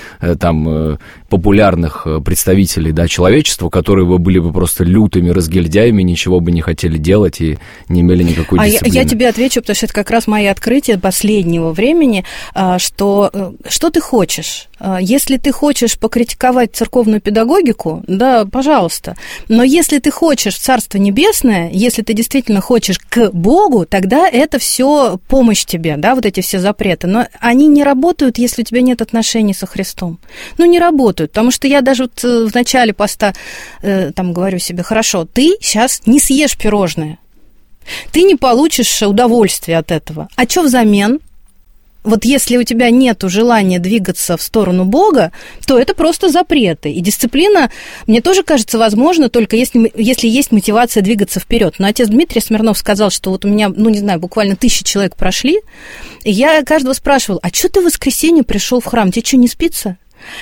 популярных представителей, да, человечества, которые бы были бы просто лютыми разгильдяями, ничего бы не хотели делать и не имели никакой дисциплины. Я тебе отвечу, потому что это как раз мои открытия последнего времени, что ты хочешь? Если ты хочешь покритиковать церковную педагогику, да, пожалуйста. Но если ты хочешь в Царство Небесное, если ты действительно хочешь к Богу, тогда это все помощь тебе, да, вот эти все запреты. Но они не работают, если у тебя нет отношений со Христом. Не работают, потому что я даже вот в начале поста говорю себе, хорошо, ты сейчас не съешь пирожное. Ты не получишь удовольствия от этого. А что взамен? Вот если у тебя нет желания двигаться в сторону Бога, то это просто запреты. И дисциплина, мне тоже кажется, возможна, только если есть мотивация двигаться вперед. Но отец Дмитрий Смирнов сказал, что вот у меня, буквально 1000 человек прошли, и я каждого спрашивала, а что ты в воскресенье пришел в храм, тебе что, не спится?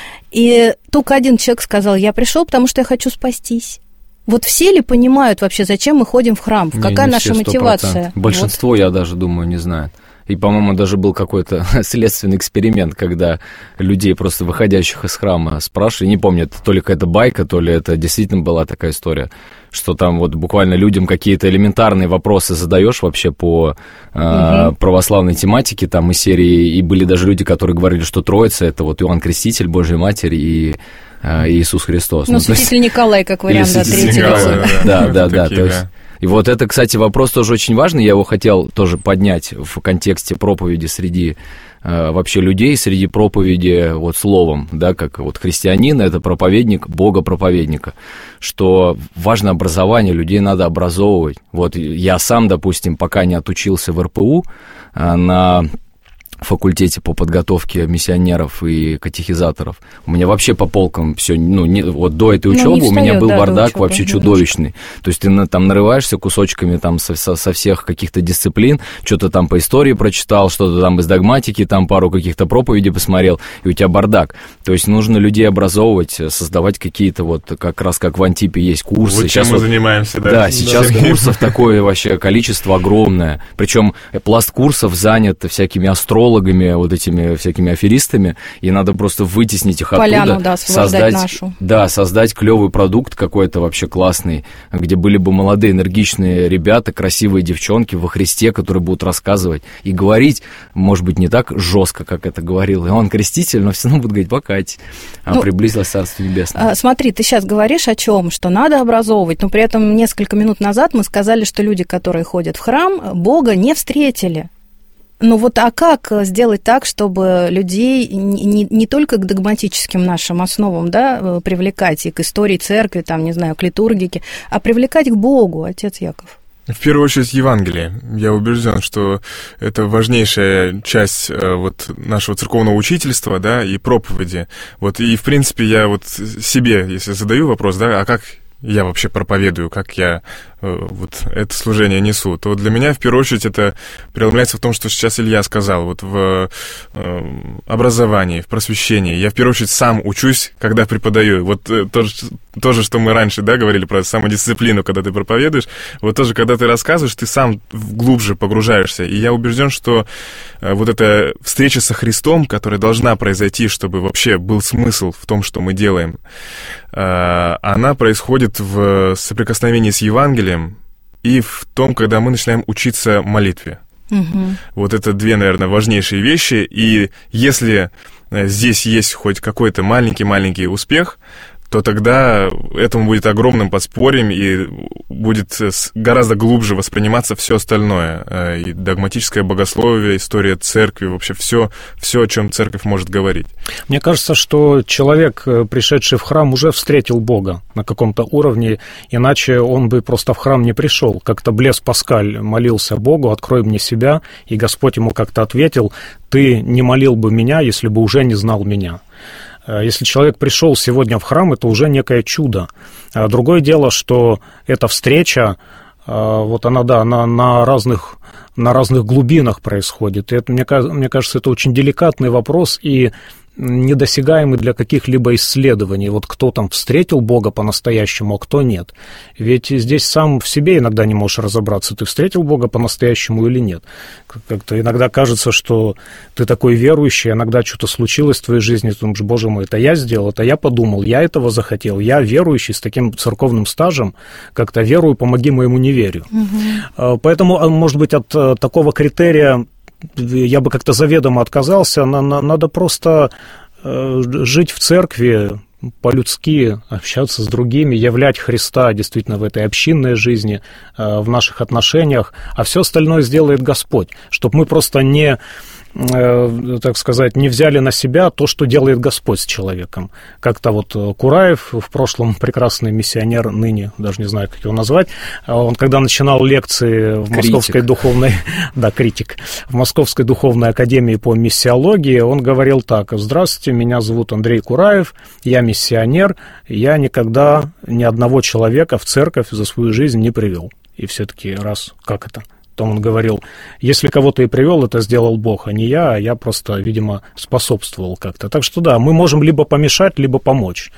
И только один человек сказал, я пришел, потому что я хочу спастись. Вот все ли понимают вообще, зачем мы ходим в храм? Какая наша мотивация? Большинство, вот. Я даже думаю, не знает. И, по-моему, даже был какой-то следственный эксперимент, когда людей, просто выходящих из храма, спрашивали, не помню, то ли какая-то байка, то ли это действительно была такая история, что там вот буквально людям какие-то элементарные вопросы задаешь вообще по православной тематике, там из серии, и были даже люди, которые говорили, что Троица — это вот Иоанн Креститель, Божья Матерь и Иисус Христос. Святитель Николай, как вариант, третьего. Да. То есть... И вот это, кстати, вопрос тоже очень важный, я его хотел тоже поднять в контексте проповеди среди вообще людей, среди проповеди вот словом, да, как вот христианин, это проповедник Бога-проповедника, что важно образование, людей надо образовывать. Вот я сам, допустим, пока не отучился в РПУ на факультете по подготовке миссионеров и катехизаторов. У меня вообще по полкам все, вот до этой учебы у меня был бардак вообще чудовищный. То есть ты там нарываешься кусочками там со всех каких-то дисциплин, что-то там по истории прочитал, что-то там из догматики, там пару каких-то проповедей посмотрел, и у тебя бардак. То есть нужно людей образовывать, создавать какие-то вот, как раз как в Антипе есть курсы. Вот чем мы занимаемся, да? Да, сейчас курсов такое вообще количество огромное. Причем пласт курсов занят всякими астрологами, вот этими всякими аферистами, и надо просто вытеснить их оттуда, создать клевый продукт какой-то вообще классный, где были бы молодые, энергичные ребята, красивые девчонки во Христе, которые будут рассказывать и говорить, может быть, не так жестко, как это говорил Иоанн Креститель, но все равно будут говорить, покайтесь, приблизилось Царство Небесное. Смотри, ты сейчас говоришь о чем? Что надо образовывать, но при этом несколько минут назад мы сказали, что люди, которые ходят в храм, Бога не встретили. А как сделать так, чтобы людей не только к догматическим нашим основам, да, привлекать и к истории церкви, там, не знаю, к литургике, а привлекать к Богу, отец Яков? В первую очередь Евангелие. Я убежден, что это важнейшая часть вот нашего церковного учительства, да, и проповеди. Вот, и, в принципе, я вот себе, если задаю вопрос, да, а как я вообще проповедую, как я вот это служение несу, то для меня, в первую очередь, это преломляется в том, что сейчас Илья сказал, вот в образовании, в просвещении. Я, в первую очередь, сам учусь, когда преподаю. Вот тоже, что мы раньше, да, говорили про самодисциплину, когда ты проповедуешь, вот тоже, когда ты рассказываешь, ты сам глубже погружаешься. И я убежден, что вот эта встреча со Христом, которая должна произойти, чтобы вообще был смысл в том, что мы делаем, она происходит в соприкосновении с Евангелием и в том, когда мы начинаем учиться молитве. Угу. Вот это две, наверное, важнейшие вещи. И если здесь есть хоть какой-то маленький успех, то тогда этому будет огромным подспорьем и будет гораздо глубже восприниматься все остальное. И догматическое богословие, история церкви, вообще все, о чем церковь может говорить. Мне кажется, что человек, пришедший в храм, уже встретил Бога на каком-то уровне, иначе он бы просто в храм не пришел. Как-то Блес Паскаль молился Богу: «Открой мне себя», и Господь ему как-то ответил: «Ты не молил бы меня, если бы уже не знал меня». Если человек пришел сегодня в храм, это уже некое чудо. Другое дело, что эта встреча, вот она, да, на разных глубинах происходит. И это, мне кажется, это очень деликатный вопрос и недосягаемый для каких-либо исследований. Вот кто там встретил Бога по-настоящему, а кто нет. Ведь здесь сам в себе иногда не можешь разобраться, ты встретил Бога по-настоящему или нет. Как-то иногда кажется, что ты такой верующий, иногда что-то случилось в твоей жизни, ты думаешь: Боже мой, это я сделал, это я подумал, я этого захотел, я верующий с таким церковным стажем, как-то верую, помоги моему неверию. Угу. Поэтому, может быть, от такого критерия я бы как-то заведомо отказался. Надо просто жить в церкви, по-людски общаться с другими, являть Христа действительно в этой общинной жизни, в наших отношениях, а все остальное сделает Господь, чтобы мы просто не так сказать, не взяли на себя то, что делает Господь с человеком. Как-то вот Кураев, в прошлом прекрасный миссионер, ныне, даже не знаю, как его назвать, он, когда начинал лекции в Московской духовной... Да, критик. В Московской духовной академии по миссиологии он говорил так: «Здравствуйте, меня зовут Андрей Кураев, я миссионер, я никогда ни одного человека в церковь за свою жизнь не привел». И все-таки раз, как это? Потом он говорил: если кого-то и привел, это сделал Бог, а не я, а я просто, видимо, способствовал как-то. Так что да, мы можем либо помешать, либо помочь.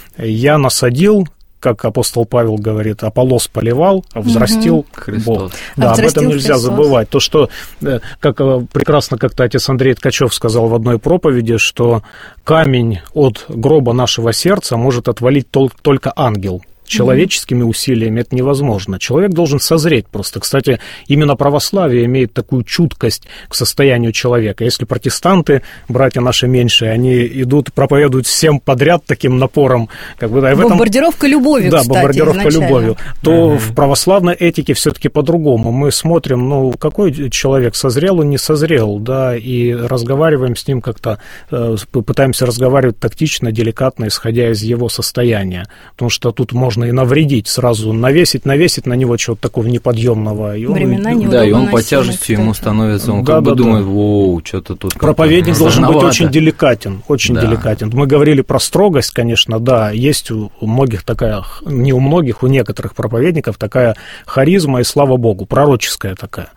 Я насадил, как апостол Павел говорит, Аполлос поливал, а взрастил Бог. Да, об этом нельзя забывать. То, что, как прекрасно как-то отец Андрей Ткачев сказал в одной проповеди, что камень от гроба нашего сердца может отвалить только ангел. Человеческими усилиями это невозможно. Человек должен созреть просто. Кстати, именно православие имеет такую чуткость к состоянию человека. Если протестанты, братья наши меньшие, они идут, проповедуют всем подряд таким напором. Как бы, да, и бомбардировка любовью, да, кстати, бомбардировка изначально. Любовью. То в православной этике все-таки по-другому. Мы смотрим, какой человек, созрел он, не созрел, да, и разговариваем с ним как-то, пытаемся разговаривать тактично, деликатно, исходя из его состояния. Потому что тут можно и навредить, сразу навесить на него чего-то такого неподъемного. И он по тяжести ему становится, он думает, воу, что-то тут... Проповедник должен быть очень деликатен, деликатен. Мы говорили про строгость, конечно, да, есть у многих такая, не у многих, у некоторых проповедников такая харизма, и слава Богу, пророческая такая.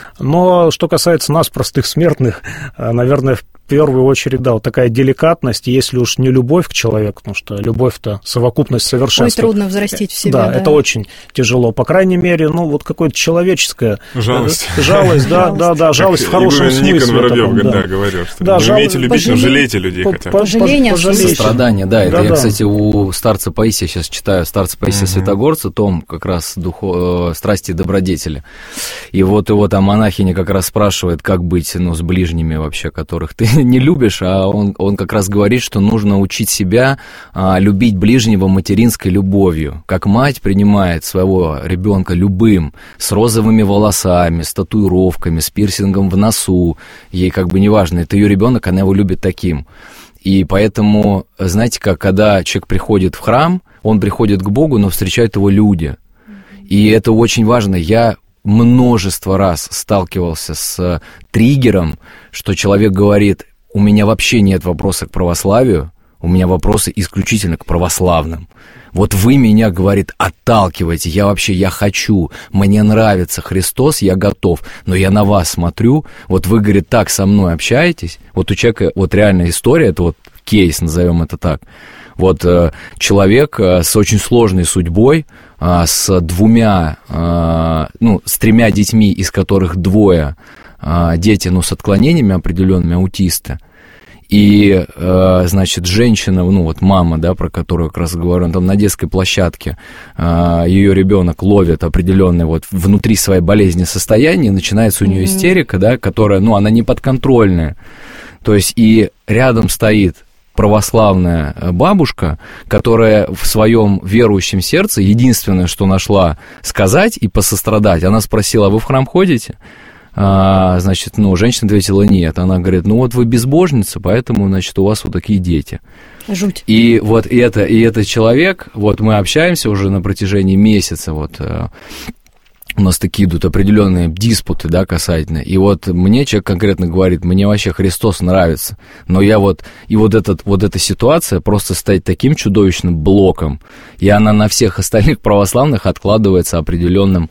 Но что касается нас, простых смертных, наверное, в первую очередь, да, вот такая деликатность, если уж не любовь к человеку, потому что любовь-то совокупность совершенства. Ой, трудно взрастить в себе, да. Это очень тяжело. По крайней мере, какое-то человеческое... Жалость. Жалость, да, жалость в хорошем смысле. Никон Воробьев, говорил, что не умеете любить, но жалейте людей хотя бы. Пожаление. Сострадание, да. Это я, кстати, у старца Паисия сейчас читаю, старца Паисия Святогорца, том как раз «Страсти и добродетели». И вот его там монахиня как раз спрашивает, как быть, с ближними вообще, которых ты не любишь, а он как раз говорит, что нужно учить себя любить ближнего материнской любовью. Как мать принимает своего ребенка любым, с розовыми волосами, с татуировками, с пирсингом в носу, ей как бы неважно, это ее ребенок, она его любит таким. И поэтому, знаете, когда человек приходит в храм, он приходит к Богу, но встречают его люди. И это очень важно. Я множество раз сталкивался с триггером, что человек говорит: у меня вообще нет вопроса к православию, у меня вопросы исключительно к православным. Вот вы меня, говорит, отталкиваете, я хочу, мне нравится Христос, я готов, но я на вас смотрю, вот вы, говорит, так со мной общаетесь, вот у человека, вот реальная история, это вот кейс, назовем это так, вот человек с очень сложной судьбой, с тремя детьми, из которых двое дети, с отклонениями определенными, аутисты. И, значит, женщина, мама, да, про которую как раз говорю, там на детской площадке ее ребенок ловит определенное внутри своей болезни состояние, начинается у нее истерика, да, которая, она не подконтрольная. То есть и рядом стоит православная бабушка, которая в своем верующем сердце единственное, что нашла сказать и посострадать, она спросила: а вы в храм ходите? Значит, женщина ответила: нет. Она говорит: вы безбожница, поэтому, значит, у вас вот такие дети. Жуть. И этот человек, мы общаемся уже на протяжении месяца, у нас такие идут определенные диспуты, да, касательно. И мне человек конкретно говорит: мне вообще Христос нравится. Но я эта ситуация просто стоит таким чудовищным блоком, и она на всех остальных православных откладывается определенной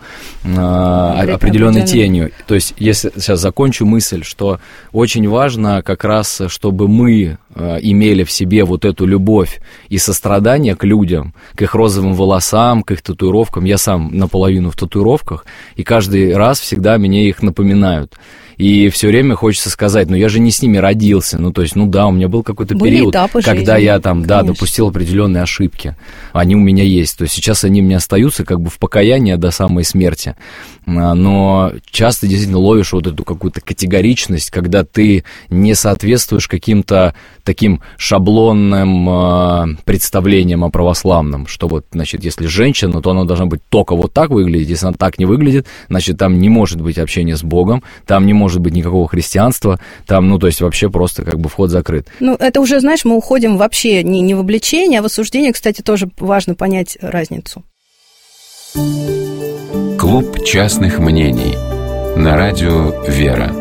тенью. То есть, если сейчас закончу мысль, что очень важно как раз, чтобы мы имели в себе эту любовь и сострадание к людям, к их розовым волосам, к их татуировкам. Я сам наполовину в татуировках, и каждый раз всегда мне их напоминают. И все время хочется сказать: я же не с ними родился. У меня был какой-то период, когда я допустил определенные ошибки. Они у меня есть. То есть сейчас они у меня остаются как бы в покаянии до самой смерти. Но часто действительно ловишь эту какую-то категоричность, когда ты не соответствуешь каким-то таким шаблонным представлениям о православном, что значит, если женщина, то она должна быть только так выглядеть, если она так не выглядит, значит, там не может быть общения с Богом, там не может может быть никакого христианства, там, ну, то есть вообще просто как бы вход закрыт. Ну, это уже, знаешь, мы уходим вообще не в обличение, а в осуждение. Кстати, тоже важно понять разницу. Клуб частных мнений на радио «Вера».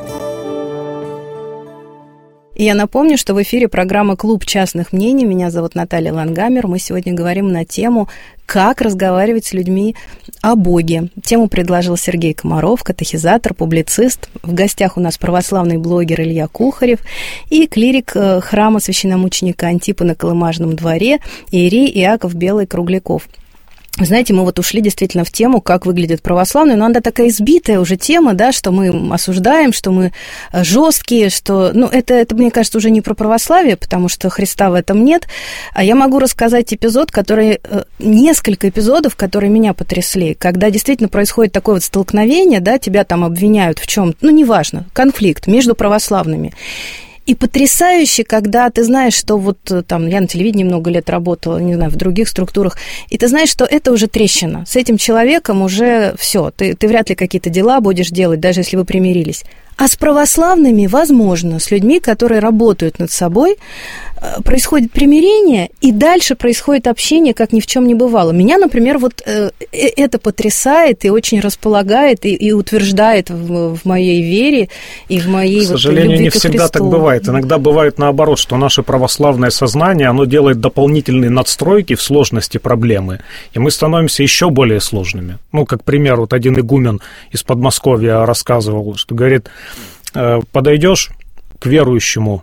И я напомню, что в эфире программа «Клуб частных мнений». Меня зовут Наталья Лангамер. Мы сегодня говорим на тему «Как разговаривать с людьми о Боге». Тему предложил Сергей Комаров, катехизатор, публицист. В гостях у нас православный блогер Илья Кухарев и клирик храма священномученика Антипа на Колымажном дворе иерей Иаков Белый-Кругляков. Знаете, мы вот ушли действительно в тему, как выглядит православный, но она такая избитая уже тема, да, что мы осуждаем, что мы жесткие, что, ну, это, мне кажется, уже не про православие, потому что Христа в этом нет, а я могу рассказать несколько эпизодов, которые меня потрясли, когда действительно происходит такое вот столкновение, да, тебя там обвиняют в чем-то, ну, неважно, конфликт между православными. И потрясающе, когда ты знаешь, что вот там, я на телевидении много лет работала, не знаю, в других структурах, и ты знаешь, что это уже трещина. С этим человеком уже все, ты вряд ли какие-то дела будешь делать, даже если вы примирились. А с православными, возможно, с людьми, которые работают над собой, происходит примирение, и дальше происходит общение, как ни в чем не бывало. Меня, например, вот это потрясает и очень располагает, и утверждает в моей вере и в моей любви ко Христу. К сожалению, не всегда так бывает. Иногда бывает наоборот, что наше православное сознание, оно делает дополнительные надстройки в сложности проблемы, и мы становимся еще более сложными. Ну, как пример, вот один игумен из Подмосковья рассказывал, что говорит, подойдешь к верующему,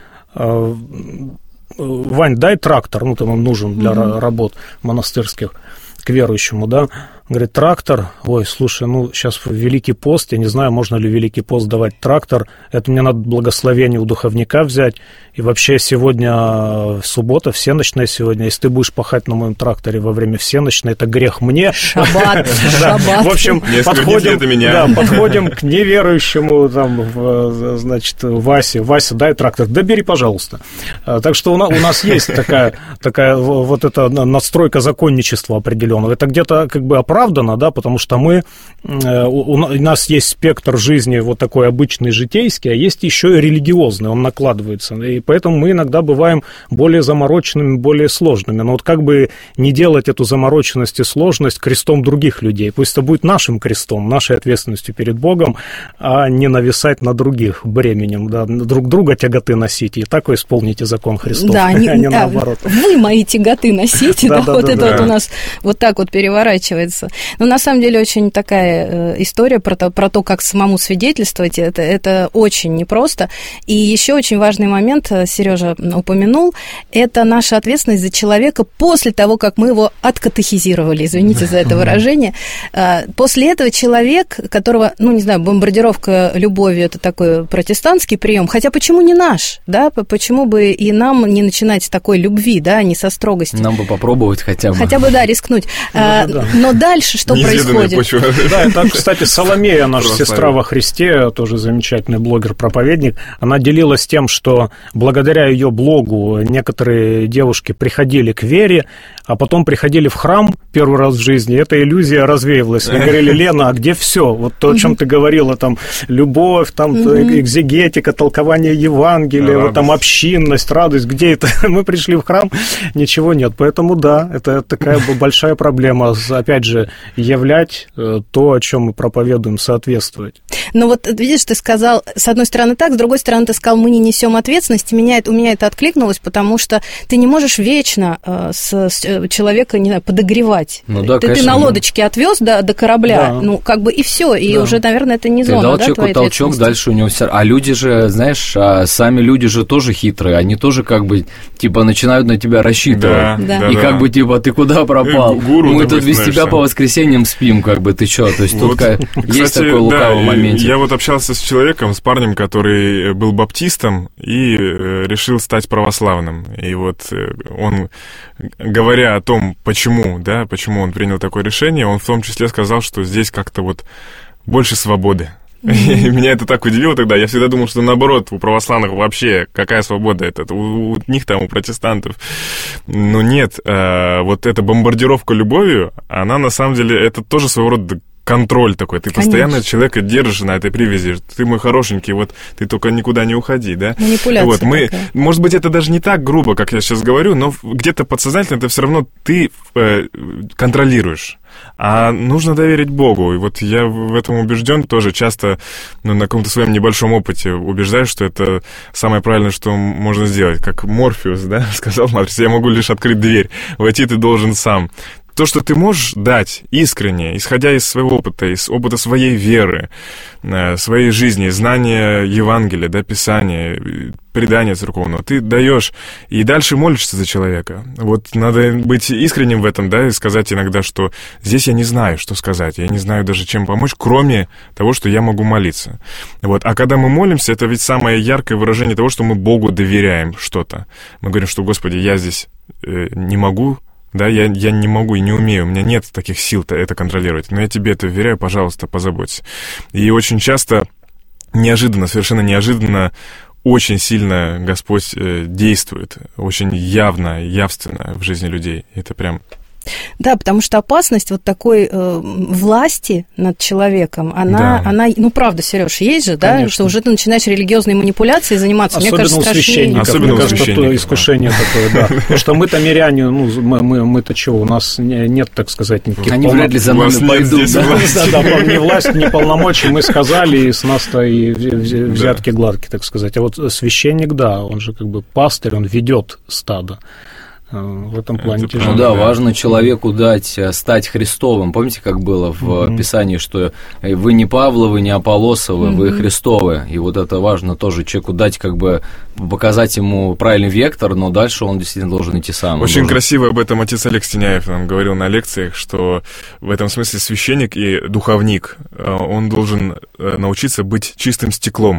Вань, дай трактор, ну, там он нужен для работ монастырских, к верующему, да, говорит, трактор, ой, слушай, ну, сейчас Великий пост, я не знаю, можно ли Великий пост давать трактор, это мне надо благословение у духовника взять, и вообще сегодня суббота, всеночная сегодня, если ты будешь пахать на моем тракторе во время всеночной, это грех мне. Шаббат. В общем, подходим к неверующему, там, значит, Васе, дай трактор, да бери, пожалуйста. Так что у нас есть такая вот эта надстройка законничества определенного, это где-то как бы оправдано, да, потому что у нас есть спектр жизни вот такой обычный, житейский, а есть еще и религиозный, он накладывается, и поэтому мы иногда бываем более замороченными, более сложными, но вот как бы не делать эту замороченность и сложность крестом других людей, пусть это будет нашим крестом, нашей ответственностью перед Богом, а не нависать на других бременем, да, друг друга тяготы носите, и так вы исполните закон Христов, да, а не наоборот. Вы мои тяготы носите, да, вот это вот у нас вот так вот переворачивается. Но на самом деле очень такая история про то, как самому свидетельствовать, это очень непросто. И еще очень важный момент, Сережа упомянул, это наша ответственность за человека после того, как мы его откатехизировали, извините за это выражение. После этого человек, которого, ну, не знаю, бомбардировка любовью, это такой протестантский прием, хотя почему не наш, да, почему бы и нам не начинать с такой любви, да, не со строгости. Нам бы попробовать хотя бы. Хотя бы, да, рискнуть. Но дальше что происходит? Да, это, кстати, Соломея, наша сестра во Христе, тоже замечательный блогер-проповедник, она делилась тем, что благодаря ее блогу некоторые девушки приходили к вере, а потом приходили в храм первый раз в жизни, эта иллюзия развеивалась. Они говорили, Лена, а где все? Вот то, о чем ты говорила, там, любовь, там, экзегетика, толкование Евангелия, вот там общинность, радость, где это? Мы пришли в храм, ничего нет. Поэтому, да, это такая большая проблема, опять же, являть то, о чем мы проповедуем, соответствовать. Ну вот, видишь, ты сказал, с одной стороны так, с другой стороны ты сказал, мы не несем ответственности, у меня это откликнулось, потому что ты не можешь вечно с человека, не знаю, подогревать. Ну, да, ты на лодочке отвез до корабля, да. Ну, как бы и все, и уже, наверное, это не ты зона, дал да, человеку толчок, дальше у него все... А люди же, знаешь, сами люди же тоже хитрые, они тоже как бы, типа, начинают на тебя рассчитывать. Да. И как бы, типа, ты куда пропал? Мы тут без тебя по воскресеньям спим, как бы, ты что? То есть тут есть такой лукавый момент. Я вот общался с человеком, с парнем, который был баптистом и решил стать православным. И вот он, говоря о том, почему он принял такое решение, он в том числе сказал, что здесь как-то вот больше свободы. И меня это так удивило тогда. Я всегда думал, что наоборот, у православных вообще какая свобода это? У них там, у протестантов. Но нет, вот эта бомбардировка любовью, она на самом деле, это тоже своего рода контроль такой. Ты постоянно человека держишь на этой привязи. Ты мой хорошенький, вот ты только никуда не уходи, да? Манипуляция вот, мы, такая. может быть, это даже не так грубо, как я сейчас говорю, но где-то подсознательно это все равно ты контролируешь. А нужно доверить Богу. И вот я в этом убежден тоже часто, на каком-то своем небольшом опыте убеждаюсь, что это самое правильное, что можно сделать. Как Морфеус, да, сказал Матрице, я могу лишь открыть дверь, войти ты должен сам. То, что ты можешь дать искренне, исходя из своего опыта, из опыта своей веры, своей жизни, знания Евангелия, да, Писания, предания церковного, ты даешь и дальше молишься за человека. Вот надо быть искренним в этом, да, и сказать иногда, что здесь я не знаю, что сказать, я не знаю даже, чем помочь, кроме того, что я могу молиться. Вот. А когда мы молимся, это ведь самое яркое выражение того, что мы Богу доверяем что-то. Мы говорим, что, Господи, я здесь не могу, да, я не могу и не умею, у меня нет таких сил-то это контролировать, но я тебе это уверяю, пожалуйста, позаботься. И очень часто, неожиданно, совершенно неожиданно, очень сильно Господь действует, очень явно, явственно в жизни людей. Это прям... Да, потому что опасность вот такой власти над человеком, она, ну, правда, Сереж, есть же, да, что уже ты начинаешь религиозной манипуляцией заниматься. Особенно мне кажется, у священников. Особенно мне у кажется, священников, то искушение такое, да. Потому что мы-то миряне, ну, мы-то чего, у нас нет, так сказать, никаких... Они вряд ли за нами пойдут, да? Да, ни власть, ни полномочий, мы сказали, и с нас-то и взятки гладкие, так сказать. А вот священник, да, он же как бы пастырь, он ведет стадо. В этом плане тяжело. Ну да, важно человеку дать стать Христовым. Помните, как было в Писании, что вы не Павловы, не Аполлосовы, вы Христовы. И вот это важно тоже человеку дать, как бы показать ему правильный вектор, но дальше он действительно должен идти сам. Очень красиво об этом отец Олег Стеняев нам говорил на лекциях, что в этом смысле священник и духовник, он должен научиться быть чистым стеклом,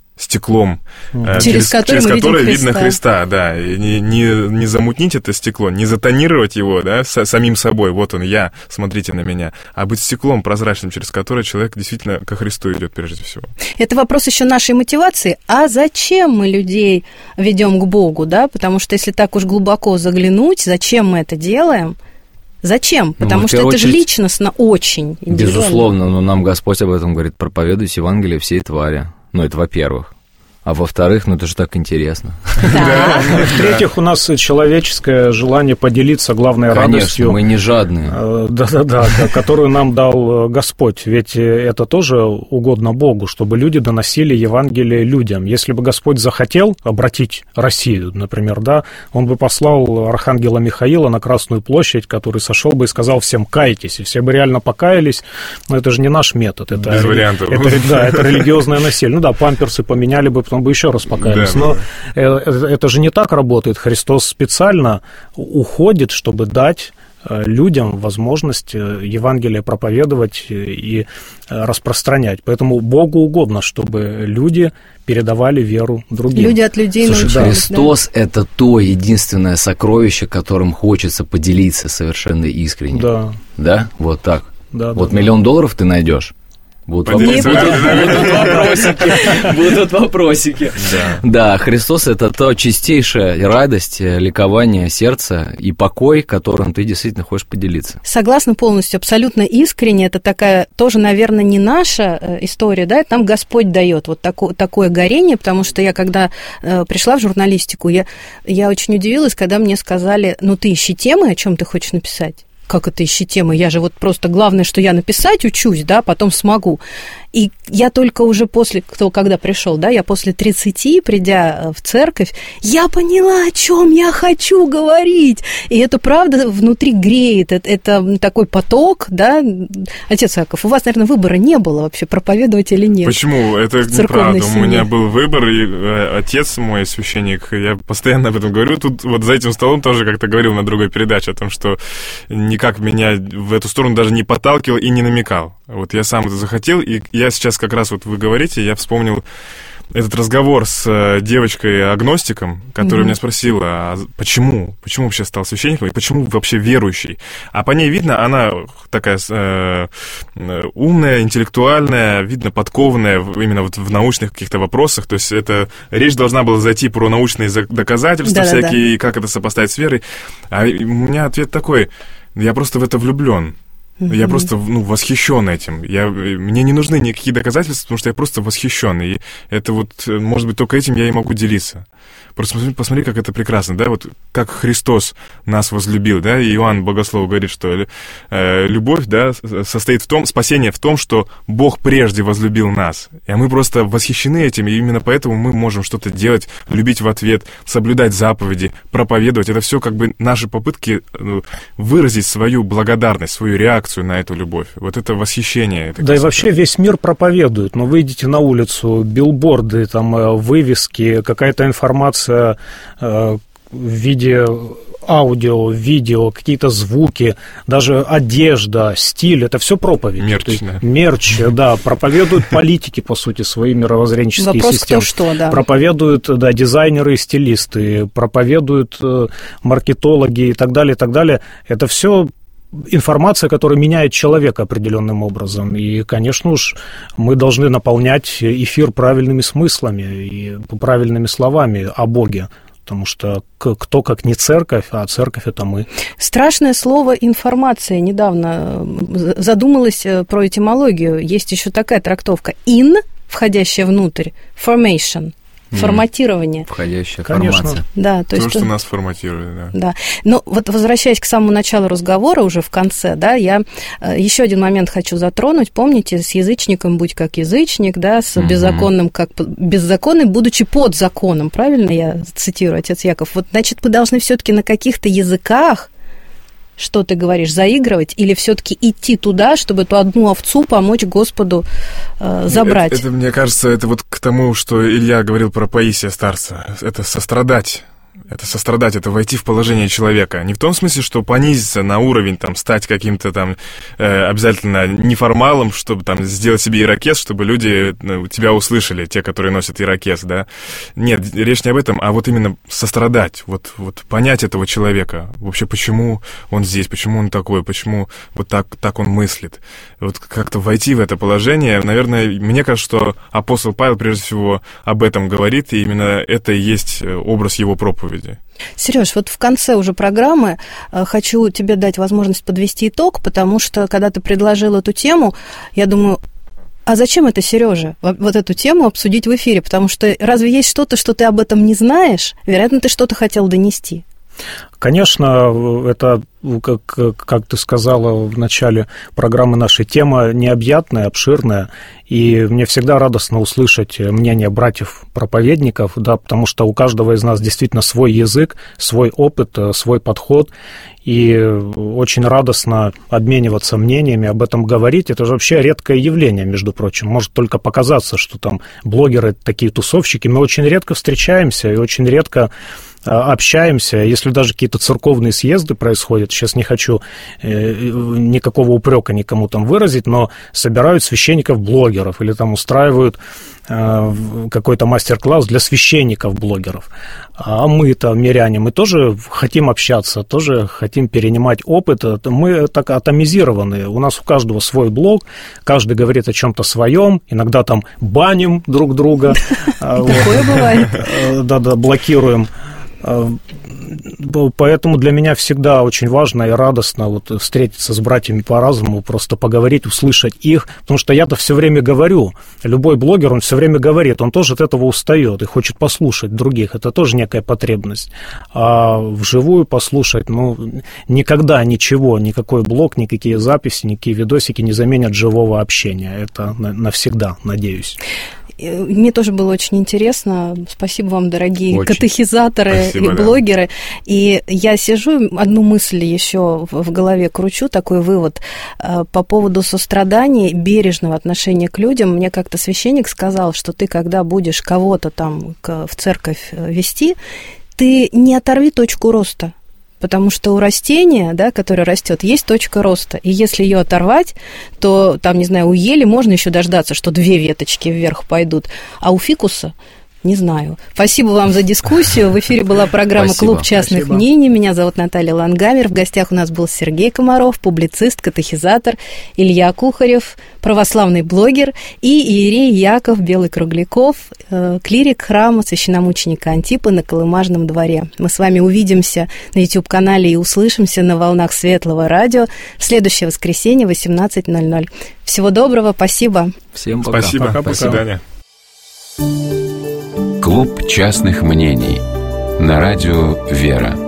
через которое видно Христа, да, и не замутнить это стекло, не затонировать его, да, самим собой, вот он, я, смотрите на меня, а быть стеклом прозрачным, через которое человек действительно ко Христу идет прежде всего. Это вопрос еще нашей мотивации, а зачем мы людей ведем к Богу, да, потому что если так уж глубоко заглянуть, зачем мы это делаем? Зачем? Потому что это же личностно очень индивидуально. Безусловно, но нам Господь об этом говорит, проповедуйте Евангелие всей твари. Ну, это во-первых. А во-вторых, ну это же так интересно. Да. В-третьих, у нас человеческое желание поделиться главной радостью. Конечно, мы не жадные. Да, которую нам дал Господь. Ведь это тоже угодно Богу, чтобы люди доносили Евангелие людям. Если бы Господь захотел обратить Россию, например, да, он бы послал архангела Михаила на Красную площадь, который сошел бы и сказал всем: кайтесь, и все бы реально покаялись. Но это же не наш метод. Это, без вариантов. Это религиозное насилие. Ну да, памперсы поменяли бы, потом бы еще раз покаялись. Да, но это же не так работает. Христос специально уходит, чтобы дать людям возможность Евангелие проповедовать и распространять. Поэтому Богу угодно, чтобы люди передавали веру другим. Люди от людей научились. Христос – это то единственное сокровище, которым хочется поделиться совершенно искренне. Да. Да? Вот так. Да, вот да, $1 000 000 ты найдешь. Будут вопросики. Да, Христос – это то чистейшая радость, ликование сердца и покой, которым ты действительно хочешь поделиться. Согласна полностью, абсолютно искренне. Это такая тоже, наверное, не наша история, да, это нам Господь дает вот такое горение, потому что я, когда пришла в журналистику, я очень удивилась, когда мне сказали: ну, ты ищи темы, о чем ты хочешь написать. Как это ищи темы? Я же вот просто главное, что я написать учусь, да, потом смогу. И я только уже после, когда пришел, да, я после 30, придя в церковь, я поняла, о чем я хочу говорить. И это правда внутри греет. Это такой поток, да. Отец Яков, у вас, наверное, выбора не было вообще, проповедовать или нет. Почему? Это неправда. У меня был выбор, и отец мой, священник, я постоянно об этом говорю. Тут вот за этим столом тоже как-то говорил на другой передаче о том, что никак меня в эту сторону даже не подталкивал и не намекал. Вот я сам это захотел, и я сейчас как раз вот вы говорите, я вспомнил этот разговор с девочкой-агностиком, которая меня спросила: а почему вообще стал священником и почему вообще верующий? А по ней видно, она такая умная, интеллектуальная, видно, подкованная именно вот в научных каких-то вопросах. То есть это речь должна была зайти про научные доказательства всякие, и как это сопоставить с верой. А у меня ответ такой: я просто в это влюблен. Я просто восхищен этим. Мне не нужны никакие доказательства, потому что я просто восхищен. И это может быть, только этим я и могу делиться. Просто посмотри, как это прекрасно, да, вот как Христос нас возлюбил, да, и Иоанн Богослов говорит, что любовь, да, состоит спасение в том, что Бог прежде возлюбил нас. И мы просто восхищены этим, и именно поэтому мы можем что-то делать, любить в ответ, соблюдать заповеди, проповедовать. Это все как бы наши попытки выразить свою благодарность, свою реакцию на эту любовь. Вот это восхищение. Да, и вообще весь мир проповедует. Но вы идите на улицу, билборды, там, вывески, какая-то информация в виде аудио, видео, какие-то звуки, даже одежда, стиль, это все проповедь. Мерч, да, проповедуют политики, по сути, свои мировоззренческие вопрос, системы. Кто что, да. Проповедуют, да, дизайнеры и стилисты, проповедуют маркетологи и так далее, и так далее. Это все информация, которая меняет человека определенным образом. И, конечно уж, мы должны наполнять эфир правильными смыслами и правильными словами о Боге. Потому что кто как не церковь, а церковь — это мы. Страшное слово «информация». Недавно задумалась про этимологию. Есть еще такая трактовка. «In», входящая внутрь, «formation». Форматирование. Входящая Конечно. формация. Да, то есть что нас форматирует, да. Да. Но вот возвращаясь к самому началу разговора, уже в конце, да, я еще один момент хочу затронуть. Помните, с язычником будь как язычник, да, с беззаконным как беззаконный, будучи под законом. Правильно я цитирую, отец Яков? Вот, значит, мы должны все-таки на каких-то языках, что ты говоришь, заигрывать, или все-таки идти туда, чтобы эту одну овцу помочь Господу забрать? Это, мне кажется, это вот к тому, что Илья говорил про Паисия старца. Это сострадать. Это войти в положение человека. Не в том смысле, что понизиться на уровень, там, стать каким-то там обязательно неформалом, чтобы там сделать себе ирокез, чтобы люди тебя услышали, те, которые носят ирокез, да. Нет, речь не об этом, а вот именно сострадать, вот понять этого человека. Вообще, почему он здесь, почему он такой, почему вот так он мыслит. Вот как-то войти в это положение, наверное, мне кажется, что апостол Павел прежде всего об этом говорит, и именно это и есть образ его проповеди. Серёж, вот в конце уже программы хочу тебе дать возможность подвести итог, потому что, когда ты предложил эту тему, я думаю, а зачем это, Серёжа, вот эту тему обсудить в эфире? Потому что разве есть что-то, что ты об этом не знаешь? Вероятно, ты что-то хотел донести. Конечно, это, как ты сказала в начале программы нашей, тема необъятная, обширная, и мне всегда радостно услышать мнение братьев-проповедников, да, потому что у каждого из нас действительно свой язык, свой опыт, свой подход, и очень радостно обмениваться мнениями, об этом говорить. Это же вообще редкое явление, между прочим. Может только показаться, что там блогеры такие тусовщики. Мы очень редко встречаемся и очень редко общаемся. Если даже какие-то церковные съезды происходят, сейчас не хочу никакого упрека никому там выразить, но собирают священников-блогеров или там устраивают какой-то мастер-класс для священников-блогеров. А мы-то, миряне, мы тоже хотим общаться, тоже хотим перенимать опыт. Мы так атомизированы. У нас у каждого свой блог, каждый говорит о чем-то своем, иногда там баним друг друга. Такое бывает. Да-да, блокируем. Поэтому для меня всегда очень важно и радостно вот встретиться с братьями по разуму, просто поговорить, услышать их, потому что я-то все время говорю, любой блогер, он все время говорит, он тоже от этого устает и хочет послушать других, это тоже некая потребность, а вживую послушать, никогда ничего, никакой блог, никакие записи, никакие видосики не заменят живого общения, это навсегда, надеюсь. Мне тоже было очень интересно. Спасибо вам, дорогие катехизаторы. Спасибо, и блогеры. Да. И я сижу, одну мысль еще в голове кручу, такой вывод по поводу сострадания, бережного отношения к людям. Мне как-то священник сказал, что ты, когда будешь кого-то там в церковь вести, ты не оторви точку роста. Потому что у растения, да, которое растет, есть точка роста. И если ее оторвать, то, там, не знаю, у ели можно еще дождаться, что 2 веточки вверх пойдут. А у фикуса Не знаю. Спасибо вам за дискуссию. В эфире была программа Спасибо. «Клуб частных Спасибо. мнений». Меня зовут Наталья Лангамер. В гостях у нас был Сергей Комаров, публицист, катехизатор, Илья Кухарев, православный блогер, и иерей Яков Белый-Кругляков, клирик храма священномученика Антипа на Колымажном дворе. Мы с вами увидимся на YouTube-канале и услышимся на волнах Светлого радио в следующее воскресенье в 18:00. Всего доброго, спасибо. Всем пока. Спасибо, Пока-пока. до свидания. Клуб частных мнений на радио «Вера».